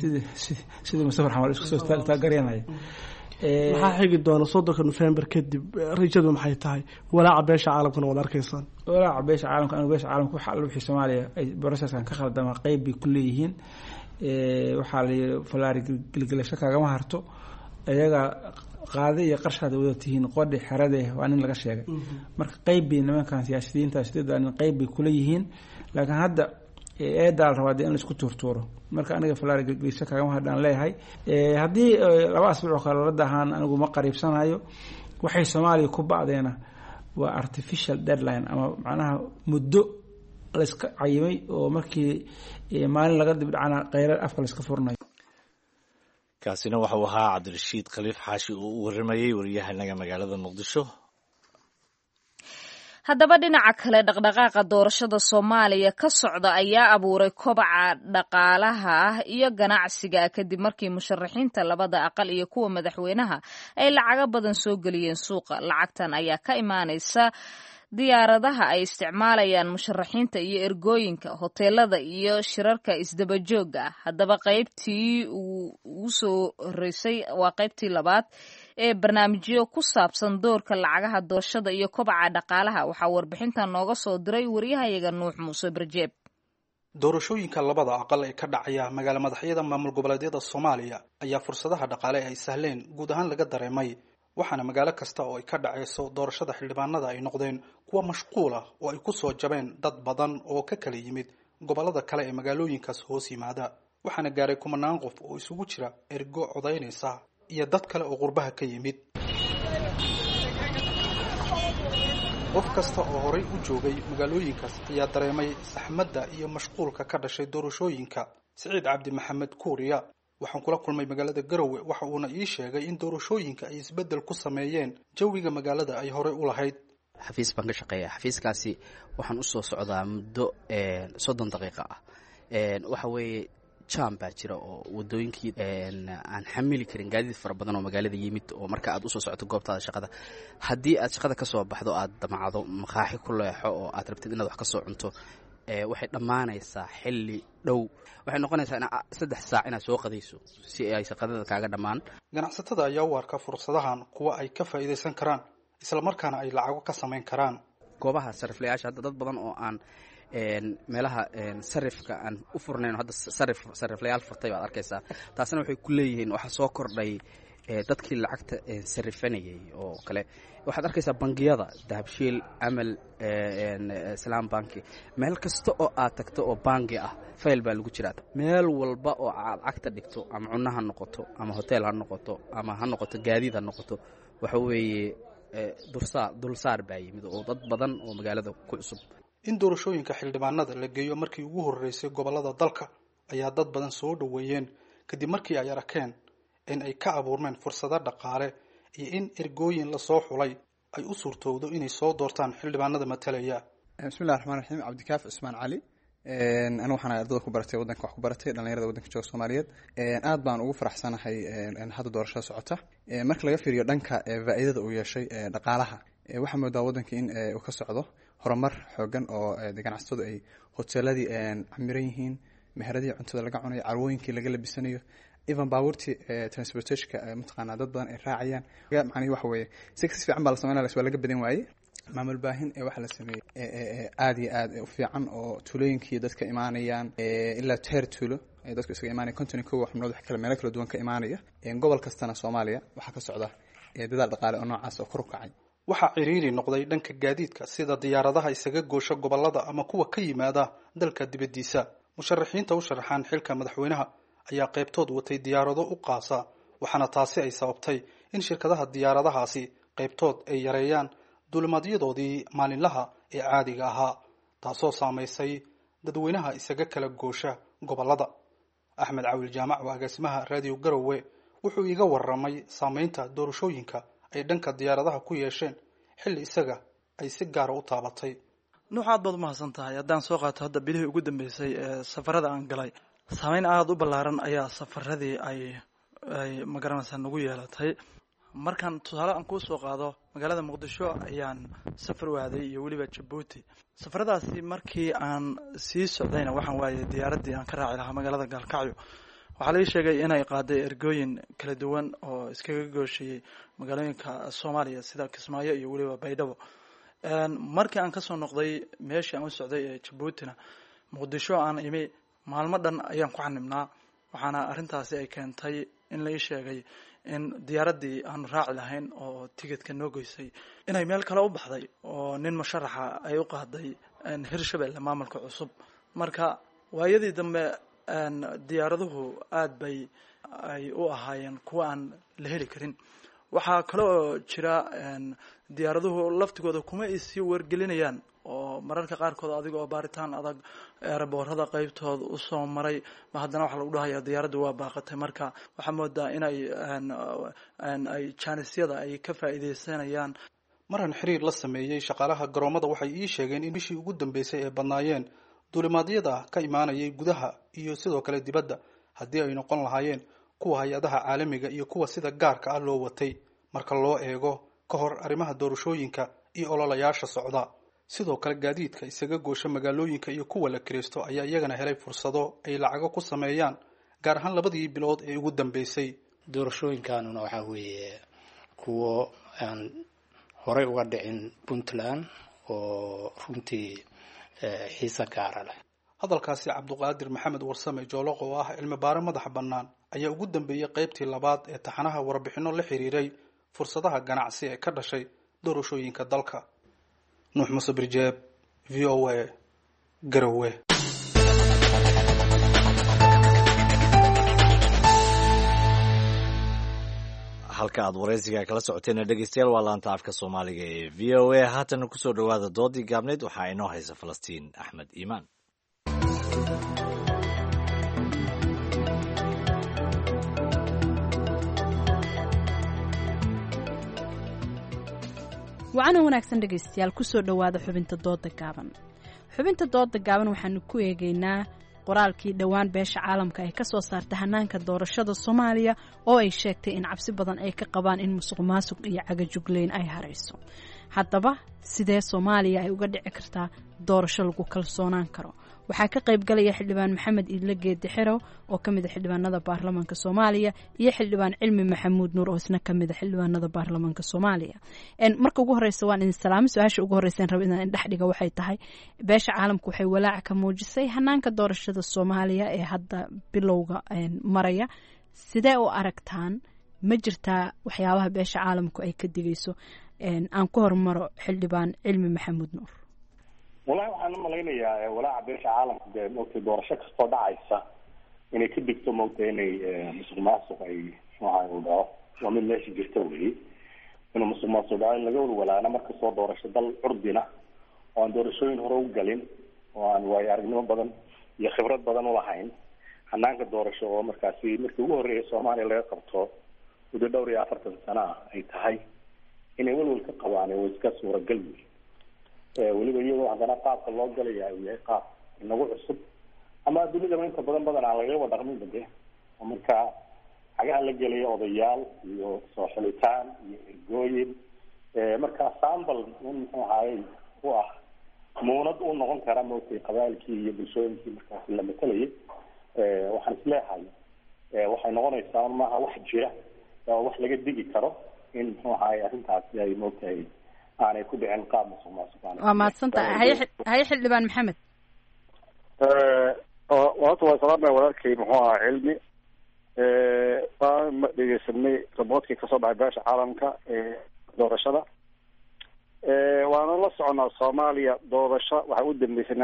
sida masawir xamal isku soo taageeranay maxaa xigi doona 3 November kadib rajadu maxay tahay walaaca beesha caalamkuna wada arkaysan walaaca beesha caalamka waxa wixii Soomaaliya ay processkan ka khaldama qayb bi ku leeyihiin waxa la falaari gilgilasho kaga ma harto ayaga qaaday iyo qarshaada wada tihiin qodhi xirade waa nin laga sheegay marka qayb bi nimankan siyaasiyiinta sidoo qayb bi ku leeyihiin laakiin hadda eedaal rabaa in la isku turturo marka aniga falaari gilgilasho kaga ma hadaan leeyahay haddii laba asbuuc kale la dahaan anigu ma qariibsanayo waxay Soomaaliya ku bacdeena waa artificial deadline ama macnaha muddo la iska cayimay oo markii maalin laga dib dhacana qayrar afka la iska furnayo kaasina waxa uu ahaa Cabdirashiid Khaliif Xaashi oo u waramayay wariyahanaga magaalada Muqdisho haddaba dhinaca kale dhaqdhaqaaqa doorashada Soomaaliya ka socda ayaa abuuray kobaca dhaqaalaha iyo ganacsiga kadib markii musharaxiinta labada aqal iyo kuwa madaxweynaha ay lacaga badan soo galiyeen suuqa lacagtan ayaa ka imaanaysa diyaaradaha ay isticmaalayaan musharaxiinta iyo ergooyinka hoteelada iyo shirarka isdaba jooga haddaba qaybtii ugu soo horeysay waa qaybtii labaad ee barnaamijyo ku saabsan doorka lacagaha doorashada iyo kobaca dhaqaalaha waxaa warbixintan nooga soo diray wariyahayaga Nuux Muuse Barjeeb doorashooyinka labada aqal ee ka dhacaya magaala madaxyada maamul goboleedyada Soomaaliya ayaa fursadaha dhaqaale ay sahleen guud ahaan laga dareemay waxaana magaalo kasta oo ay ka dhacayso doorashada xildhibaanada ay noqdeen kuwa mashquul ah oo ay ku soo jabeen dad badan oo ka kala yimid gobolada kale ee magaalooyinkaas hoos yimaada waxaana gaaray kumanaan qof oo isugu jira ergo codaynaysa iyo dad kale oo qurbaha ka yimid qof kasta oo horay u joogay magaalooyinkaas ayaa dareemay saxmadda iyo mashquulka ka dhashay doorashooyinka Siciid Cabdi Maxamed Kuuriya waxaan kula kulmay magaalada Garowe waxa uuna ii sheegay in doorashooyinka ay isbedel ku sameeyeen jawiga magaalada ay hore u lahayd xafiis baan ka shaqeeyaa xafiiskaasi waxaan u soo socdaa muddo 30 daqiiqo ah waxa weeye jam baa jira oo wadooyinkii aan xamili karin gaadiid fara badan oo magaalada yimid oo marka aad u soo socoto goobtaada shaqada haddii aad shaqada ka soo baxdo aad damacdo maqaaxi ku leexo oo aad rabtid inaad wax ka soo cunto waxay dhammaanaysaa xilli dhow. waxay noqonaysaa in 3 saac inaad soo qadayso si ay shaqadada kaaga dhammaan. ganacsatada ayaa u arka fursadahan kuwa ay ka faa'iidaysan karaan isla markaana ay lacago ka samayn karaan. goobaha sariflayaasha hadda dad badan oo aan meelaha sarifka aan u furnayn hadda sariflayaal furtay baad arkaysaa. taasina waxay ku leeyihiin waxa soo kordhay dadkii lacagta sarifanayay oo kale. waxaad arkaysaa bangiyada dahabshiil, amal, islaam banki, meel kasta oo aad tagto oo bangi ah fayl baa lagu jiraa. meel walba oo aad lacagta dhigto ama cunno ha noqoto ama hotel ha noqoto ama ha noqoto gaadiid ha noqoto, waxa weeye dulsaar baa yimid oo dad badan oo magaalada ku cusub. in doorashooyinka xildhibaanada la geeyo markii ugu horeysay gobolada dalka ayaa dad badan soo dhaweeyeen kadib markii ay arkeen in ay ka abuurmeen fursado dhaqaale iyo in ergooyin lasoo xulay ay u suurtowdo inay soo doortaan xildhibaanada matalaya. bismillahi raxmaan raxiim. cabdikaaf cusmaan cali. anigu waxaan ardada ku baratay waddanka wax ku baratay dhalinyarada waddanka jooga Soomaaliyeed. aad baan ugu faraxsanahay hadda doorashada socota. marka laga fiiriyo dhanka faa'iidada uu yeeshay dhaqaalaha, waxaa moodaa waddanka in uu ka socdo horumar xoogan oo ganacsatadu ay hoteeladii camiran yihiin, meheradii cuntada laga cunayo, carwooyinkii laga labisanayo, even baabuurtii transportationka mataqaanaa dad badan ay raacayaan. macnaheedu waxa weeye si fiican baa la sameynaya, waa laga badan waayey. maamul baahin waxa la sameeyey aad iyo aad u fiican oo tuulooyinkii dadka imaanayaan ilaa teer tuulo dadku isaga imaanaya 52 xubnood wax kala meelo kala duwan ka imaanaya. gobol kastana Soomaaliya waxaa ka socda dadaal dhaqaale oo noocaas oo kor u kacay. waxaa ciriiri noqday dhanka gaadiidka sida diyaaradaha isaga goosha gobolada ama kuwa ka yimaada dalka dibadiisa. musharaxiinta u sharaxaan xilka madaxweynaha ayaa qaybtood watay diyaarado u qaasa, waxaana taasi ay sababtay in shirkadaha diyaaradahaasi qaybtood ay yareeyaan duulimaadyadoodii maalinlaha ee caadiga ahaa, taasoo saamaysay dadweynaha isaga kala goosha gobolada. axmed cawil jaamac waa agaasimaha raadiyo Garowe wuxuu iga warramay saamaynta doorashooyinka ay dhanka diyaaradaha ku yeesheen xilli isaga ay si gaar u taabatay. nuuxaad baad umahadsan tahay. haddaan soo qaato hadda bilihii ugu dambeysay ee safarada aan galay, saameyn aada u ballaaran ayaa safaradii ay magaranaysaa nagu yeelatay. markaan tusaale aan kuu soo qaado, magaalada Muqdisho ayaan safar u aaday iyo weliba Djibouti. safaradaasi markii aan sii socdayna waxaan waayay diyaaradii aan ka raaci lahaa magaalada Gaalkacyo. waxaa la ii sheegay inay qaaday ergooyin kala duwan oo iskaga gooshiyey magaalooyinka Soomaaliya sida Kismaayo iyo weliba Baydhabo. markii aan kasoo noqday meeshii aan u socday ee Djiboutina, Muqdisho aan imi maalmo dhan ayaan ku xanibnaa. waxaana arrintaasi ay keentay in la ii sheegay in diyaaradii aan raaci lahayn oo tigidhka noo goysay inay meel kale u baxday oo nin musharaxa ay u qaaday Hirshabelle maamulka cusub. marka waayadii dambe diyaaraduhu aad bay ay u ahaayeen kuwa aan la heli karin. waxaa kale oo jira diyaaraduhu laftigooda kuma ay sii wargelinayaan oo mararka qaarkood adiga oo baaritaan adag eeraboorada qaybtood u soo maray ma haddana waxa lagu dhahayaa diyaaraddu waa baaqatay. marka waxaa moodaa inay ay jaanisyada ay ka faa'iidaysanayaan. maran xiriir la sameeyey shaqaalaha garoomada waxay ii sheegeen in bishii ugu dambeysay ay badnaayeen duulimaadyada ka imaanayay gudaha iyo sidoo kale dibadda, haddii ay noqon lahaayeen kuwa hay-adaha caalamiga iyo kuwa sida gaarka ah loo watay marka loo eego ka hor arrimaha doorashooyinka iyo ololayaasha socda. sidoo kale gaadiidka isaga goosha magaalooyinka iyo kuwa la kireysto ayaa iyagana helay fursado ay lacago ku sameeyaan, gaar ahaan 2 bilood ee ugu dambeysay. doorashooyinkanuna waxaa weeye kuwo aan horey uga dhicin Puntland oo runtii xiisa gaara leh. hadalkaasi cabduqaadir maxamed warsame jooloq oo ah cilmi baare madaxa bannaan ayaa ugu dambeeyay qaybtii 2 ee taxanaha warbixino la xiriiray fursadaha ganacsi ee ka dhashay doorashooyinka dalka. nuux muuse birjeeb, VOA, Garowe. halka aad waraysiga kala socoteen dhegeystayaal waa laanta afka Soomaaliga ee VOA. haatan ku soo dhawaada doodii gaabneed waxaa inoo haysa Falastiin Axmed Iimaan. wacana wanaagsan dhegaystayaal kusoo dhowaada xubinta dooda gaaban. xubinta dooda gaaban waxaanu ku eegaynaa qoraalkii dhowaan beesha caalamka ay ka soo saartay hanaanka doorashada Soomaaliya oo ay sheegtay in cabsi badan ay ka qabaan in musuqmaasuq iyo cagajugleyn ay harayso. haddaba sidee Soomaaliya ay uga dhici kartaa doorasho lagu kalsoonaan karo waxaa ka qayb galaya xildhibaan maxamed iidle geedi xerow oo ka mid ah xildhibaanada baarlamaanka soomaaliya iyo xildhibaan cilmi maxamuud nuur oo isna ka mid ah xildhibaanada baarlamaanka soomaaliya marka ugu horeysa waan idin salaamay su-aasha ugu horeysa rabo inaan indhex dhiga waxay tahay beesha caalamku waxay walaac ka muujisay hanaanka doorashada soomaaliya ee hadda bilowga maraya sidee u aragtaan ma jirtaa waxyaabaha beesha caalamku ay ka digayso aan ku hormaro xildhibaan cilmi maxamuud nuur wallahi waxaan u malaynayaa walaaca beesha caalamka dee maogtay doorasho kastoo dhacaysa inay ka digto maogtay inay musuq maasuq ay muxuaha u dhaco waa mid meesha jirta weli inuu musuq maasuq dhaco in laga walwalaana markastoo doorasho dal curdina oo aan doorashooyin hore u galin oo aan waayo aragnimo badan iyo khibrad badan ulahayn hanaanka doorasho oo markaasi markii ugu horreeyay soomaaliya laga qabto muddo dhowr iyo 40 sano ah ay tahay inay walwal ka qabaan oo iska suuragal weliba iyadoo haddana qaabka loo galaya uu yahay qaab inagu cusub ama dunida inta badan aan laga wada dhaqmin bade marka xagaha la gelaya odayaal iyo soo xilitaan iyo ergooyin marka sample muxuu ahaayey u ah muunad u noqon kara moogtay qabaalkii iyo bulshooyinkii markaasi la matalayay waxaan isleeyahay waxay noqonaysaa maaha wax jira oo wax laga digi karo in muxuu ahaayey arrintaasi ay moogtahay aanay ku dhicin qaab musuq maasuq waa mahadsantahay haye xildhibaan maxamed horta waa salaamay walaalkay muxuu ahaa cilmi waan dhegeysanay raboodkii kasoo baxay beesha caalamka doorashada waana la soconaa soomaaliya doorasho waxaa u dambeysay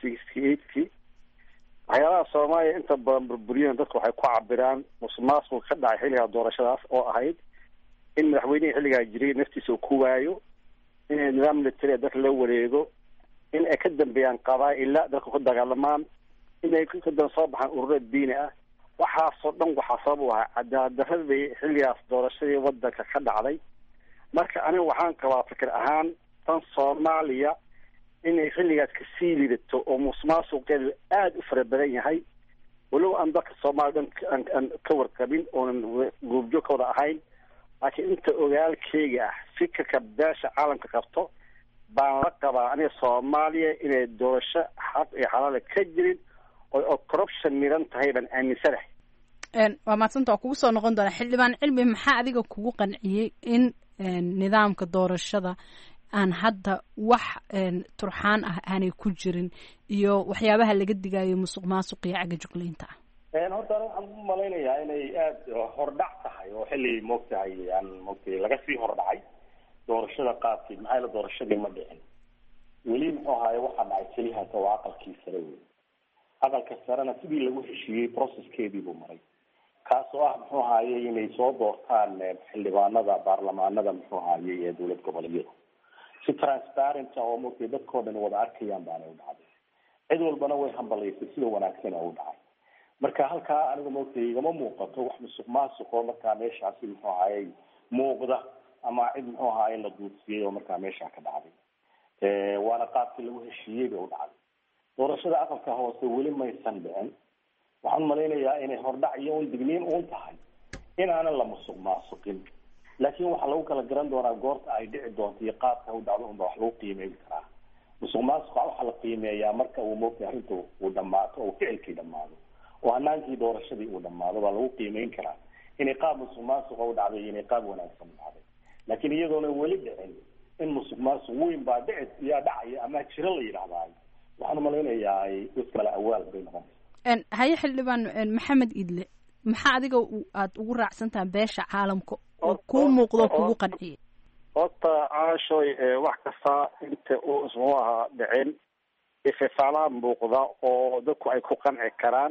1968 waxyaalaha soomaaliya inta badan burburiyeen dadku waxay ku cabiraan musuq maasuq ka dhacay xilliga doorashadaas oo ahayd in madaxweynihii xilligaa jiray naftiisa uu ku waayo in nidaam military dadka la wareego in ay ka dambeeyaan qabaa'ila dadka ku dagaalamaan inay kadan soo baxaan ururo diini ah waxaasoo dhan waxaa sabab u ahaa cadaaladdarradii xilligaas doorashadii wadanka ka dhacday marka aniga waxaan qabaa fikir ahaan tan soomaaliya inay xilligaas kasii lidato oo musuqmaasuqeedu aada u fara badan yahay walow aan dalka soomaaliya dhan aan ka warqabin oonan goobjoog ka wada ahayn laakiin inta ogaalkeyga ah fikirka beesha caalamka qabto baan la qabaa aniga soomaaliya inay doorasho xaq iyo xalaala ka jirin oo corruption miran tahay baan aaminsanahay waa mahadsanta waa kugu soo noqon doona xildhibaan cilmi maxaa adiga kugu qanciyey in nidaamka doorashada aan hadda wax turxaan ah aanay ku jirin iyo waxyaabaha laga digayo musuq maasuq iyo cagga juglaynta ah horta waxaan u malaynayaa inay aada hordhac tahay oo xilli moogtahay aan moogtay laga sii hordhacay doorashada qaabkii maxaa la doorashadii ma dhicin weli muxuu ahaaye waxaa dhacay keliya hata waa aqalkii sare wey aqalka sarena sidii lagu heshiiyey processkeedii buu maray kaasoo ah muxuu ahaaye inay soo doortaan xildhibaanada baarlamaanada muxuu ahaaye ee dowlad goboleedyada si transparent oo moogtay dadkoo dhan wada arkayaan baanay u dhacday cid walbana way hambalaysay sida wanaagsan oo u dhacay marka halkaa aniga moogtay igama muuqato wax musuq maasuq oo markaa meeshaasi muxuu ahaaye muuqda ama cid muxuu ahaaye la duudsiyey oo markaa meeshaa ka dhacday waana qaabkii lagu heshiiyey bay u dhacday doorashada aqalka hoose weli maysan dhicin waxaan malaynayaa inay hordhac iyo un digniin uun tahay in aanan la musuq maasuqin laakiin waxaa lagu kala garan doonaa goorta ay dhici doonto iyo qaabka u dhacdo unba wax lagu qiimeyn karaa musuq maasuqa waxaa la qiimeeyaa marka uu moogtay arrinta uu dhammaato oo ficilkii dhammaado oo hanaankii doorashadii uu dhammaado baa lagu qiimeyn karaa inay qaab musuq maasuqa u dhacday iyo inay qaab wanaagsan u dhacday laakiin iyadoona weli dhicin in musuq maasuq weyn baa dhici yaa dhacaya ama jiro la yidhaahdaay waxaan malaynayaa iskala awaal bay noqonaysa haye xildhibaan maxamed idle maxaa adiga aada ugu raacsantaha beesha caalamka oo kuu muuqdo kugu qanciyay horta caashoy wax kasta inta uu ismuu ahaa dhicin ififaalaha muuqda oo dadku ay ku qanci karaan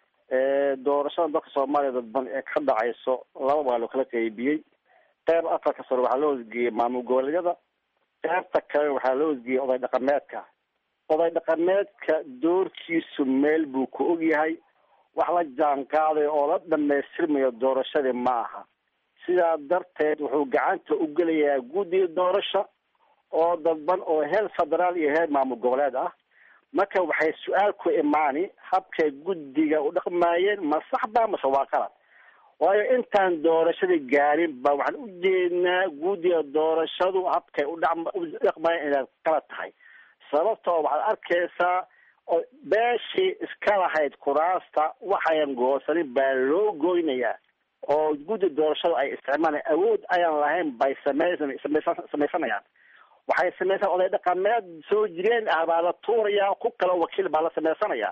doorashada dalka soomaaliya dadban ee ka dhacayso laba baa loo kala qaybiyey qeyb afarka sare waxaa loo hosgeeyey maamul goboleedyada qeybta kale waxaa loo hosgeeyey oday dhaqameedka oday dhaqameedka doorkiisu meel buu ku og yahay wax la jaan qaadayo oo la dhamaystirmayo doorashadii ma aha sidaa darteed wuxuu gacanta u gelayaa guddiga doorasho oo dadban oo heer federaal iyo heer maamul goboleed ah marka waxay su-aal ku imaani habkay guddiga u dhaqmaayeen ma sax baa mase waa qalad waayo intaan doorashadii gaarin ba waxaan ujeednaa guddiga doorashadu habkay u dhaqmaayeen inay qalad tahay sababtoo waxaad arkaysaa beeshii iska lahayd kuraasta waxayan goosanin baa loo goynayaa oo guddi doorashada ay isticmaalaan awood ayaan lahayn bay samaysanayaan. waxay samaysan oday dhaqameed soo jireen ah baa la tuurayaa, ku kala wakiil baa la samaysanayaa.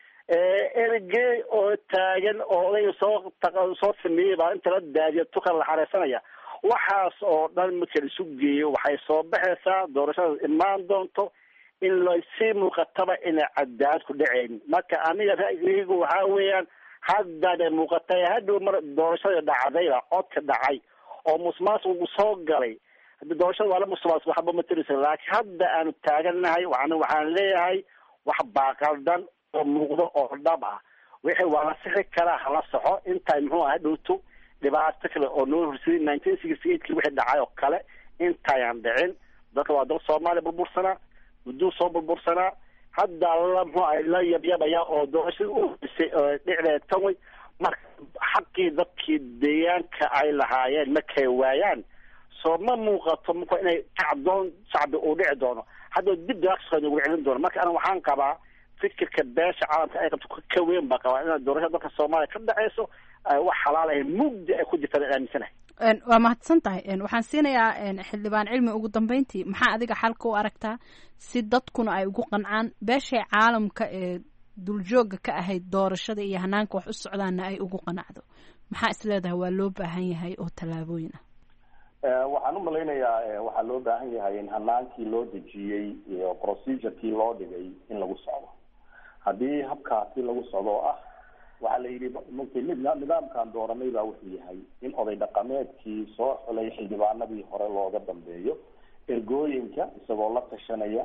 ergey oo taagan oo odayga soo sameeyey baa inta la daadiya tukan la xareysanaya. waxaas oo dhan marka la isu geeyo waxay soo baxaysaa doorashada imaan doonto in lasii muuqataba inay cadaalad ku dhaceyn. marka aniga ra'yigaygu waxaa weeyaan haddana muuqatay hadhow mar doorashada dhacdayba codka dhacay oo musuqmaasuqu soo galay. doorashada waa la musuqmaasuq waxba ma tirisa, laakiin hadda aanu taagannahay waxaan leeyahay wax baaqaldan oo muuqdo oo dhab ah. wixii waa la sixi karaa hala soxo intay muxuu aha dhowto dhibaato kale oo noo horseeday 1968 wixii dhacay oo kale intayaan dhicin. dadka waa dal Soomaaliya burbursanaa, gudduu soo burbursanaa, hadda la muxuu aha la yabyabaya oo doorashada u dhicday tan way. marka xaqii dadkii deegaanka ay lahaayeen markay waayaan soo ma muuqato marka inay kacdoon shacbi uu dhici doono, hadda dib daaqsad ugu celin doono. marka ana waxaan qabaa fikirka beesha caalamka ay qabto ka weyn baa qabaa in doorashada dalka Soomaaliya ka dhacayso wax xalaal ah mugdi ay ku jirtaan aaminsanahay. waa mahadsan tahay. waxaan siinayaa xildhibaan Cilmi ugu dambeyntii, maxaa adiga xalka u aragtaa si dadkuna ay ugu qancaan beesha caalamka ee duljooga ka ahayd doorashada iyo hanaanka wax u socdaana ay ugu qanacdo? maxaa isleedahay waa loo baahan yahay oo tallaabooyin ah? waxaan u malaynayaa waxaa loo baahan yahay in hanaankii loo dejiyey iyo procedure-kii loo dhigay in lagu socdo. haddii habkaasi lagu socdo oo ah waxaa la yidhi mugtay nidaamkan dooranay baa wuxuu yahay in oday dhaqameedkii soo xulay xildhibaanadii hore looga dambeeyo ergooyinka isagoo la tashanaya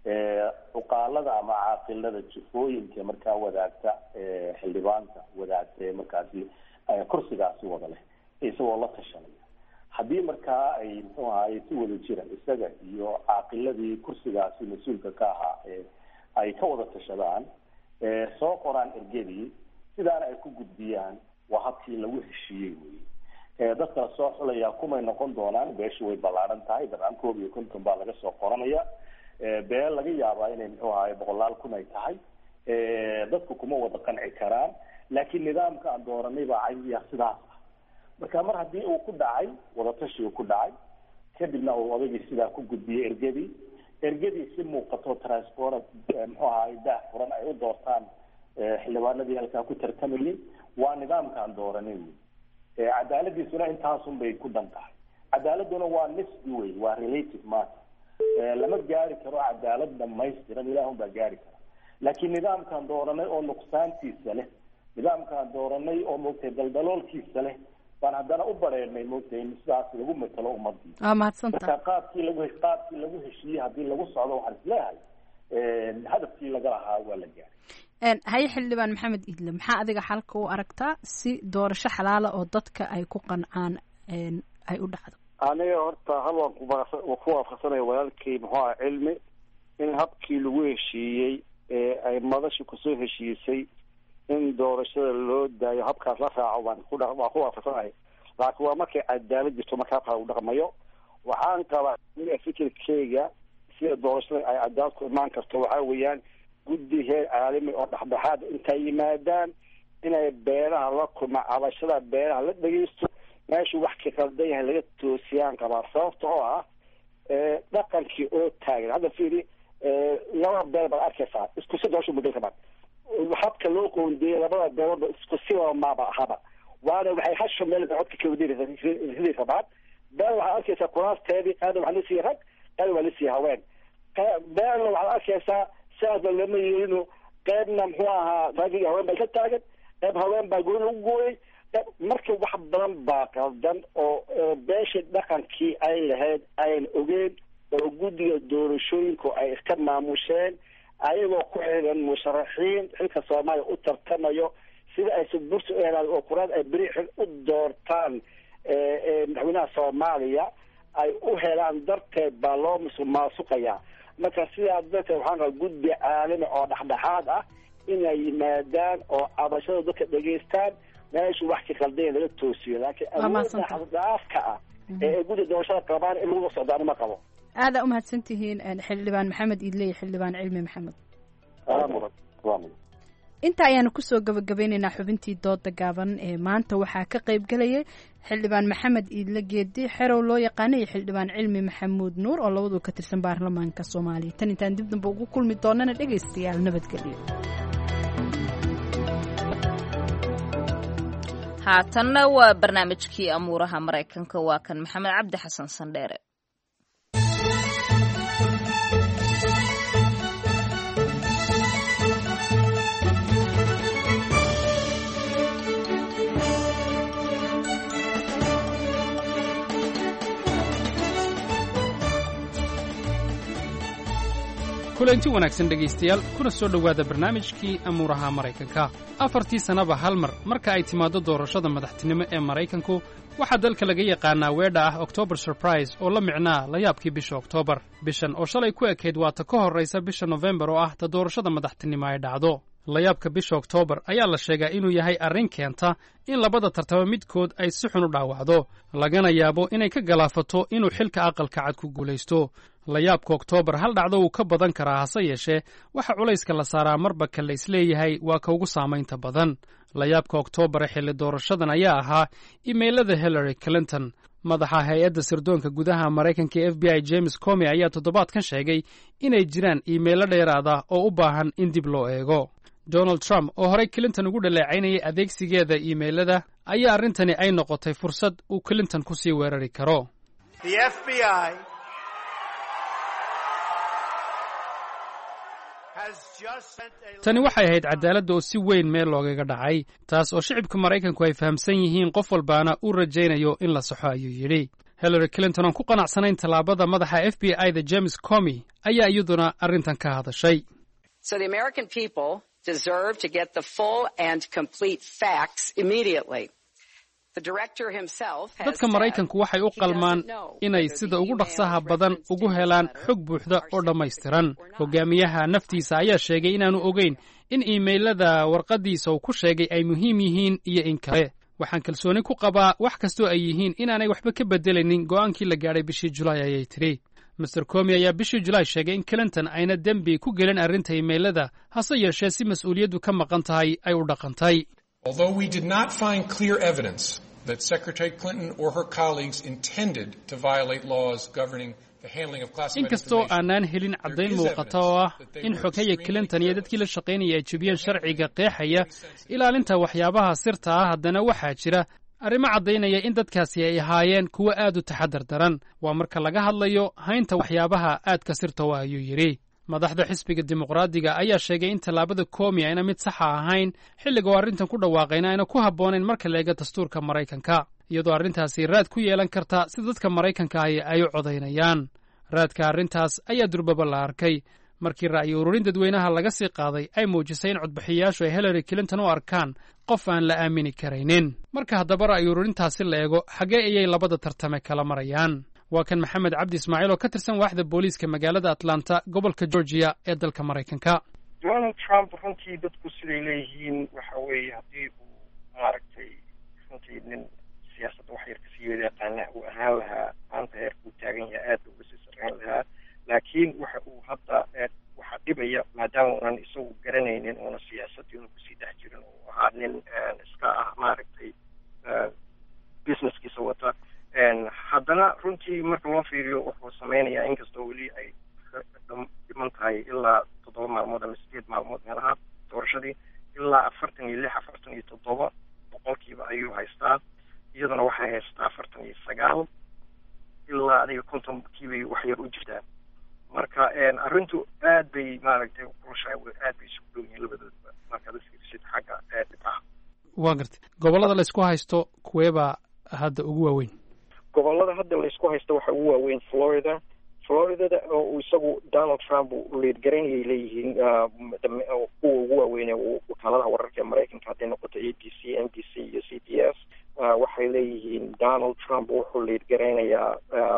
cuqaalada ama caaqilada jufooyinka markaa wadaagta xildhibaanka wadaagta markaasi kursigaasi wada leh isagoo la tashanaya. haddii markaa ay muxuu ahaay si wada jira isaga iyo caaqiladii kursigaasi mas-uulka ka ahaa ay ka wada tashadaan soo qoraan ergadii sidaana ay ku gudbiyaan waa habkii lagu heshiiyey wey. dadkala soo xulaya kumay noqon doonaan beesha way ballaaran tahay dabcan 51 baa laga soo qoranaya. beel laga yaabaa inay muxuu ahaay 100 kun ay tahay. dadku kuma wada qanci karaan, laakiin nidaamka aan dooranay baa cayniya sidaas ah. marka mar haddii uu ku dhacay wadatashi uu ku dhacay kadibna uu odaygii sidaa ku gudbiyey ergadii si muuqato transport muxuu ahaay daah furan ay u doortaan xildhibaanadii halkaa ku tartamayay waa nidaamkaan dooranay. cadaaladiisuna intaasun bay ku dhan tahay. cadaaladuna waa nisbi wey, waa relative matter. lama gaari karo cadaalad dhamaystiran, ilaahun baa gaari kara. laakiin nidaamkaan dooranay oo nuqsaantiisa leh, nidaamkaan dooranay oo moogtay daldaloolkiisa leh baan haddana u bareernay moogtay in sidaas lagu matalo ummadii. marka qaabkii lagu heshiiyey haddii lagu socdo waxaan isleeyahay hadafkii laga lahaa waa la gaaray. haye xildhibaan maxamed idle, maxaa adiga xalka u aragtaa si doorasho xalaala oo dadka ay ku qancaan ay u dhacdo? aniga horta hal waan ku waafaqsanaya walaalkay muxuu aha Cilmi in habkii lagu heshiiyey ay madasha kusoo heshiisay in doorashada loo daayo habkaas la raaco waan ku waafaqsanahay. laakiin waa markay cadaalad jirto marka habkaa u dhaqmayo. waxaan qabaa fikirkeyga sida doorashada ay cadaalad ku imaan karto waxaa weeyaan guddi heer caalami oo dhexdhexaad intay yimaadaan inay beelaha la kulma cabashada beelaha la dhegeysto meeshu wax ka qaldan yahay laga toosiyaan qabaa. sababta oo ah dhaqankii oo taagan hadda fiiri laba beel baad arkaysaa isku si doorasho muddo kabaad habka loo qoondeeyay labada beeloodba isku si maaba ahaba waana waxay hasho meel codka ka wadiri kabaad. beel waxaad arkaysaa kuraasteedii qaada waxaa lasii rag qaada waa lasii haween. beelna waxaad arkaysaa sidaasba lama yeelino qaybna muxuu ahaa raggii haween bay ka taagan, qayb haween baa guri lagu gooyay. marka wax badan baa qaldan oo beesha dhaqankii ay lahayd ayan ogeyn oo guddiga doorashooyinku ay iska maamusheen ayagoo ku xiran musharaxiin xilka Soomaaliya u tartamayo sida ay suburtu eelaad oo kuraad ay beri xil u doortaan madaxweynaha Soomaaliya ay u helaan darteed baa loo musuqmaasuqayaa. marka sidaa darteed waxaan qabaa guddi caalami oo dhexdhexaad ah inay yimaadaan oo cabashada dadka dhegeystaan meeshu wax ka qaldan laga toosiyo. laakiin awoodda xadaafka ah ee guddi doorashada qabaan in lagu socdaan ma qabo. aada u mahadsantihiin xildhibaan maxamed iidle iyo xildhibaan cilmi maxamed. inta ayaanu kusoo gabagabeynaynaa xubintii dooda gaaban ee maanta waxaa ka qayb galayay xildhibaan maxamed iidle geedi xerow loo yaqaana iyo xildhibaan cilmi maxamuud nuur oo labadu ka tirsan baarlamaanka soomaaliya. tan intaan dib damba ugu kulmi doonana dhegaystayaal nabadgelyo. haatanna waa barnaamijkii amuuraha maraykanka waa kan maxamed cabdi xasan sandheere. kulanti wanaagsan dhegaystayaal kuna soo dhowaada barnaamijkii amuuraha maraykanka. 4 sannaba hal mar marka ay timaaddo doorashada madaxtinimo ee maraykanku waxaa dalka laga yaqaanaa weedha ah October Surprise oo la micnaa la yaabkii bisha Oktoobar. bishan oo shalay ku ekayd waata ka horraysa bisha November oo ah ta doorashada madaxtinimo ay dhacdo. layaabka bisha Oktoobar ayaa la sheegaa inuu yahay arrin keenta in labada tartamo midkood ay si xun u dhaawacdo, lagana yaabo inay ka galaafato inuu xilka aqalka cad ku guulaysto. layaabka Oktoobar hal dhacdo uu ka badan karaa, hase yeeshee waxa culayska la saaraa marba ka la isleeyahay waa ka ugu saamaynta badan. layaabka Oktoobar ee xilli doorashadan ayaa ahaa iimaylada Hillary Clinton. madaxa hay-adda sirdoonka gudaha Maraykanka ee FBI James Comey ayaa toddobaadkan sheegay inay jiraan iimaylo dheeraad ah oo u baahan in dib loo eego. Donald Trump oo horey Clinton ugu dhaleecaynayay adeegsigeeda iimaylada ayaa arrintani ay noqotay fursad uu Clinton ku sii weerari karo. tani waxay ahayd cadaaladda oo si weyn meel loogaga dhacay, taas oo shicibka Maraykanku ay fahamsan yihiin, qof walbaana uu rajaynayo in la saxo ayuu yidhi. Hillary Clinton oon ku qanacsanayn tallaabada madaxa FBI-da James Comey ayaa iyaduna arrintan ka hadashay. dadka Maraykanku waxay u qalmaan inay sida ugu dhaqsaha badan ugu helaan xog buuxda oo dhammaystiran. hogaamiyaha naftiisa ayaa sheegay inaanu ogeyn in iimaylada warqadiisa uu ku sheegay ay muhiim yihiin iyo in kale. waxaan kalsooni ku qabaa wax kastoo ay yihiin inaanay waxba ka bedelaynin go'aankii la gaadhay bishii Julaay ayay tiri. Mr. Comey ayaa bishii Julaay sheegay in Clinton ayna dembi ku gelin arrinta iimaylada, hase yeeshee si mas'uuliyaddu ka maqan tahay ay u dhaqantay. Although we did not find clear evidence that Secretary Clinton or her colleagues intended to violate laws governing the handling of classified inkastoo information, aanaan helin caddayn muuqata oo ah in xoghaye Clinton iyo dadkii la shaqaynaya ay jebiyeen sharciga qeexaya ilaalinta waxyaabaha sirta ah, haddana waxaa jira arrimo caddaynaya in dadkaasi ay ahaayeen kuwo aad u taxadar daran. waa marka laga hadlayo haynta waxyaabaha aadka sirta u ah, ayuu yidhi. madaxda xisbiga dimuqraadiga ayaa sheegay in tallaabada Comey ayna mid saxa ahayn, xilliga oo arrintan ku dhawaaqayna ayna ku habboonayn marka la eego dastuurka Maraykanka, iyadoo arrintaasi raad ku yeelan karta si dadka Maraykanka ay u codaynayaan. raadka arrintaas ayaa durbaba la arkay markii ra'yi ururin dadweynaha laga sii qaaday ay muujisay in codbixiyayaashu ay Hillary Clinton u arkaan qof aan la aamini karaynin. marka haddaba ra'yi ururintaasi la eego, xaggee ayay labada tartame kala marayaan? waa kan maxamed cabdi ismaaciil oo ka tirsan waaxda booliiska magaalada Atlanta, gobolka Georgia ee dalka Maraykanka. Donald Trump runtii dadku siday leeyihiin waxa weeye haddii uu maaragtay runtii nin siyaasadda wax yar kasii wada yaqaana uu ahaan lahaa, maanta heerkuu taagan yahay aad uga sii sarreyn lahaa. laakiin waxa uu hadda waxa dhibaya maadaama uunan isagu garanaynin oona siyaasaddii una kusii dhex jirin, uu ahaa nin iska ah maaragtay businesskiisa wata. haddana runtii marka loo fiiriyo wuxuu samaynayaa inkastoo weli ay dhiman tahay ilaa 7 maalmood ama 8 maalmood meelaha doorashadii, ilaa 46-47 boqolkiiba ayuu haystaa. iyaduna waxay haystaa 49 ilaa adiga 50kiibay wax yar u jirtaa. marka arrintu aad bay maaragtay kulushahay, aad bay isugu dhow yihiin labadoodba markaad iskirsid xagga dhibcaha. waa gartay. gobollada la isku haysto kuweebaa hadda ugu waaweyn? gobollada hadda la isku haysto waxa ugu waaweyn Floridada oo uu isagu Donald Trump uu lead garanayay leeyihiin kuwa ugu waaweyn ee wakaaladaha wararka ee Maraykanka hadday noqoto ABC, NBC iyo CBS. waxay leeyihiin Donald Trump wuxuu lead garanayaa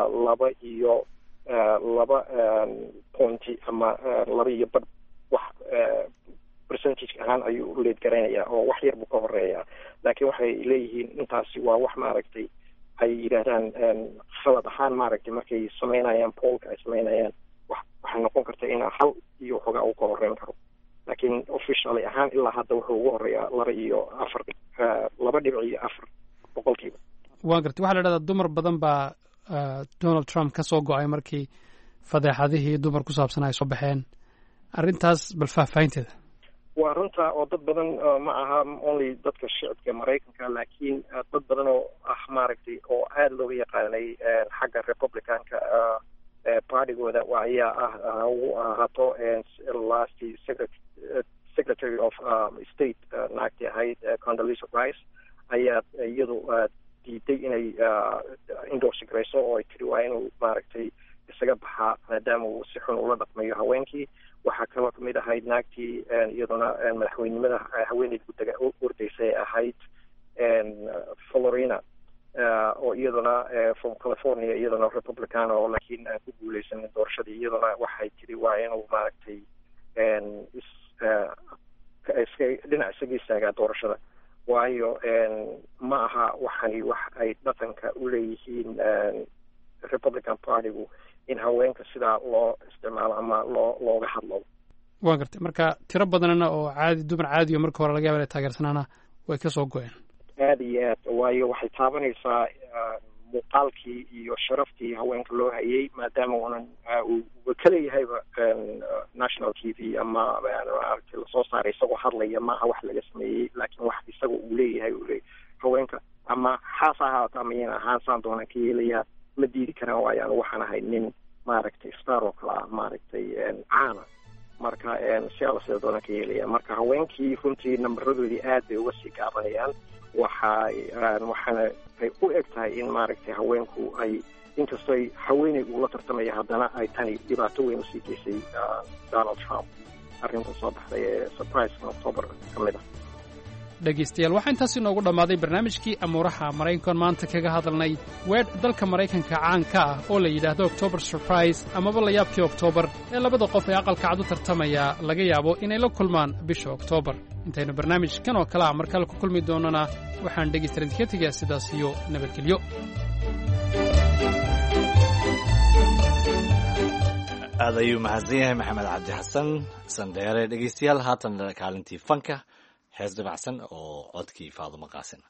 2 pointi ama 2 wax percentage ahaan ayuu lead garanayaa oo wax yar buu ka horeeyaa. laakiin waxay leeyihiin intaasi waa wax maaragtay ay yidhaahdaan khalad ahaan maaragtay markay samaynayaan poolka ay samaynayaan waxay noqon karta inaa hal iyo waxoogaa uu ka horeyn karo laakiin officially ahaan ilaa hadda wuxuu ugu horeeyaa 2.4 boqolkiiba. waa gartay waxaa la dhahdaa dumar badan baa Donald Trump ka soo go-ay markii fadeexadihii dumar ku saabsan ay soo baxeen arrintaas bal faahfaahinteeda. waa runta oo dad badan ma aha only dadka shicibka Maraykanka laakiin dad badan oo maaragtay oo aad looga yaqaanay xagga Republicanka partigooda ayaa ahaato last Secretary of State naagtii ahayd Condoleezza Rice ayaa iyadu diiday inay endorse garayso oo ay tiri waa inuu maaragtay isaga baxaa maadaama uu si xun ula dhaqmayo haweenkii. waxaa kaloo kamid ahayd naagtii iyaduna madaxweynimada haweeneyda gudaga ordaysay ahayd Florina oo iyaduna from California iyaduna Republican oo laakiin aan ku guuleysanin doorashadii iyaduna waxay tiri waa inuu maaragtay dhinac isaga istaagaa doorashada waayo ma aha waxani wax ay dhaqanka u leeyihiin Republican Partygu in haweenka sidaa loo isticmaalo ama looga hadlo. waa gartay marka tiro badanna oo caadi dumar caadi oo marka hore laga yaaba inay taageersanaana way ka soo go-een. aad iyo aad waayo waxay taabanaysaa muuqaalkii iyo sharaftii haweenka loo hayay maadaama uunan uu ka leeyahayba national TV ama lasoo saaray isagoo hadlaya maaha wax laga sameeyey laakiin wax isaga uu leeyahay haweenka ama xaas ahaato ama yana ahaan saan doonaan ka yeelayaa ma diidi karaan waayaan waxaan ahay nin maaragtay star oo kala maaragtay caana marka sida doonaan ka yeelaya marka haweenkii runtii nambaradoodii aad bay uga sii gaabanayaan waxaana ay u eg tahay in maaragtay haweenku ay inkastoo ay haweeney ula tartamaya haddana ay tani dhibaato weyn usii geysay Donald Trump arrinta soo baxday ee surprise October ka mid ah. dhegaystayaal waxaa intaas inoogu dhammaaday barnaamijkii amuuraha maraykankan maanta kaga hadalnay weedh dalka maraykanka caanka ah oo la yidhaahdo October Surprise amaba la yaabkii October ee labada qof ee aqalka cad u tartamaya laga yaabo inay la kulmaan bisha October. intaynu barnaamijkan oo kale mar kale ku kulmi doonana waxaan dhegaystayaal ka tegayaa sidaas iyo nabadgelyo. aad ayuu mahadsan yahay maxamed cabdi xasan sandheere. dhegaystayaal haatan kaalintii fanka hees dabacsan oo codkii Faadumo Qaasin.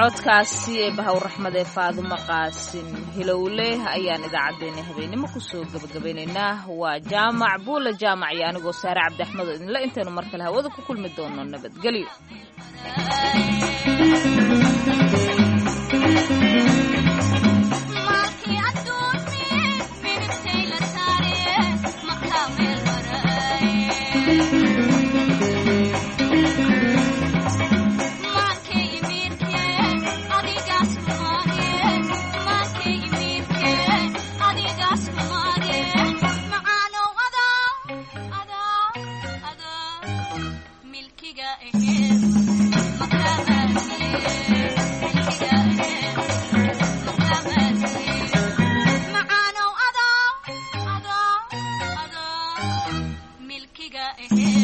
codkaasi ee bahaw raxmad ee faadumo qaasin hilowle ayaan idaacaddeenna habeenimo kusoo gabagabaynaynaa waa jaamac buula jaamac iyo anigoo saare cabdi axmed oo idinla intaynu mar kale hawada ku kulmi doono nabadgelyo milkiga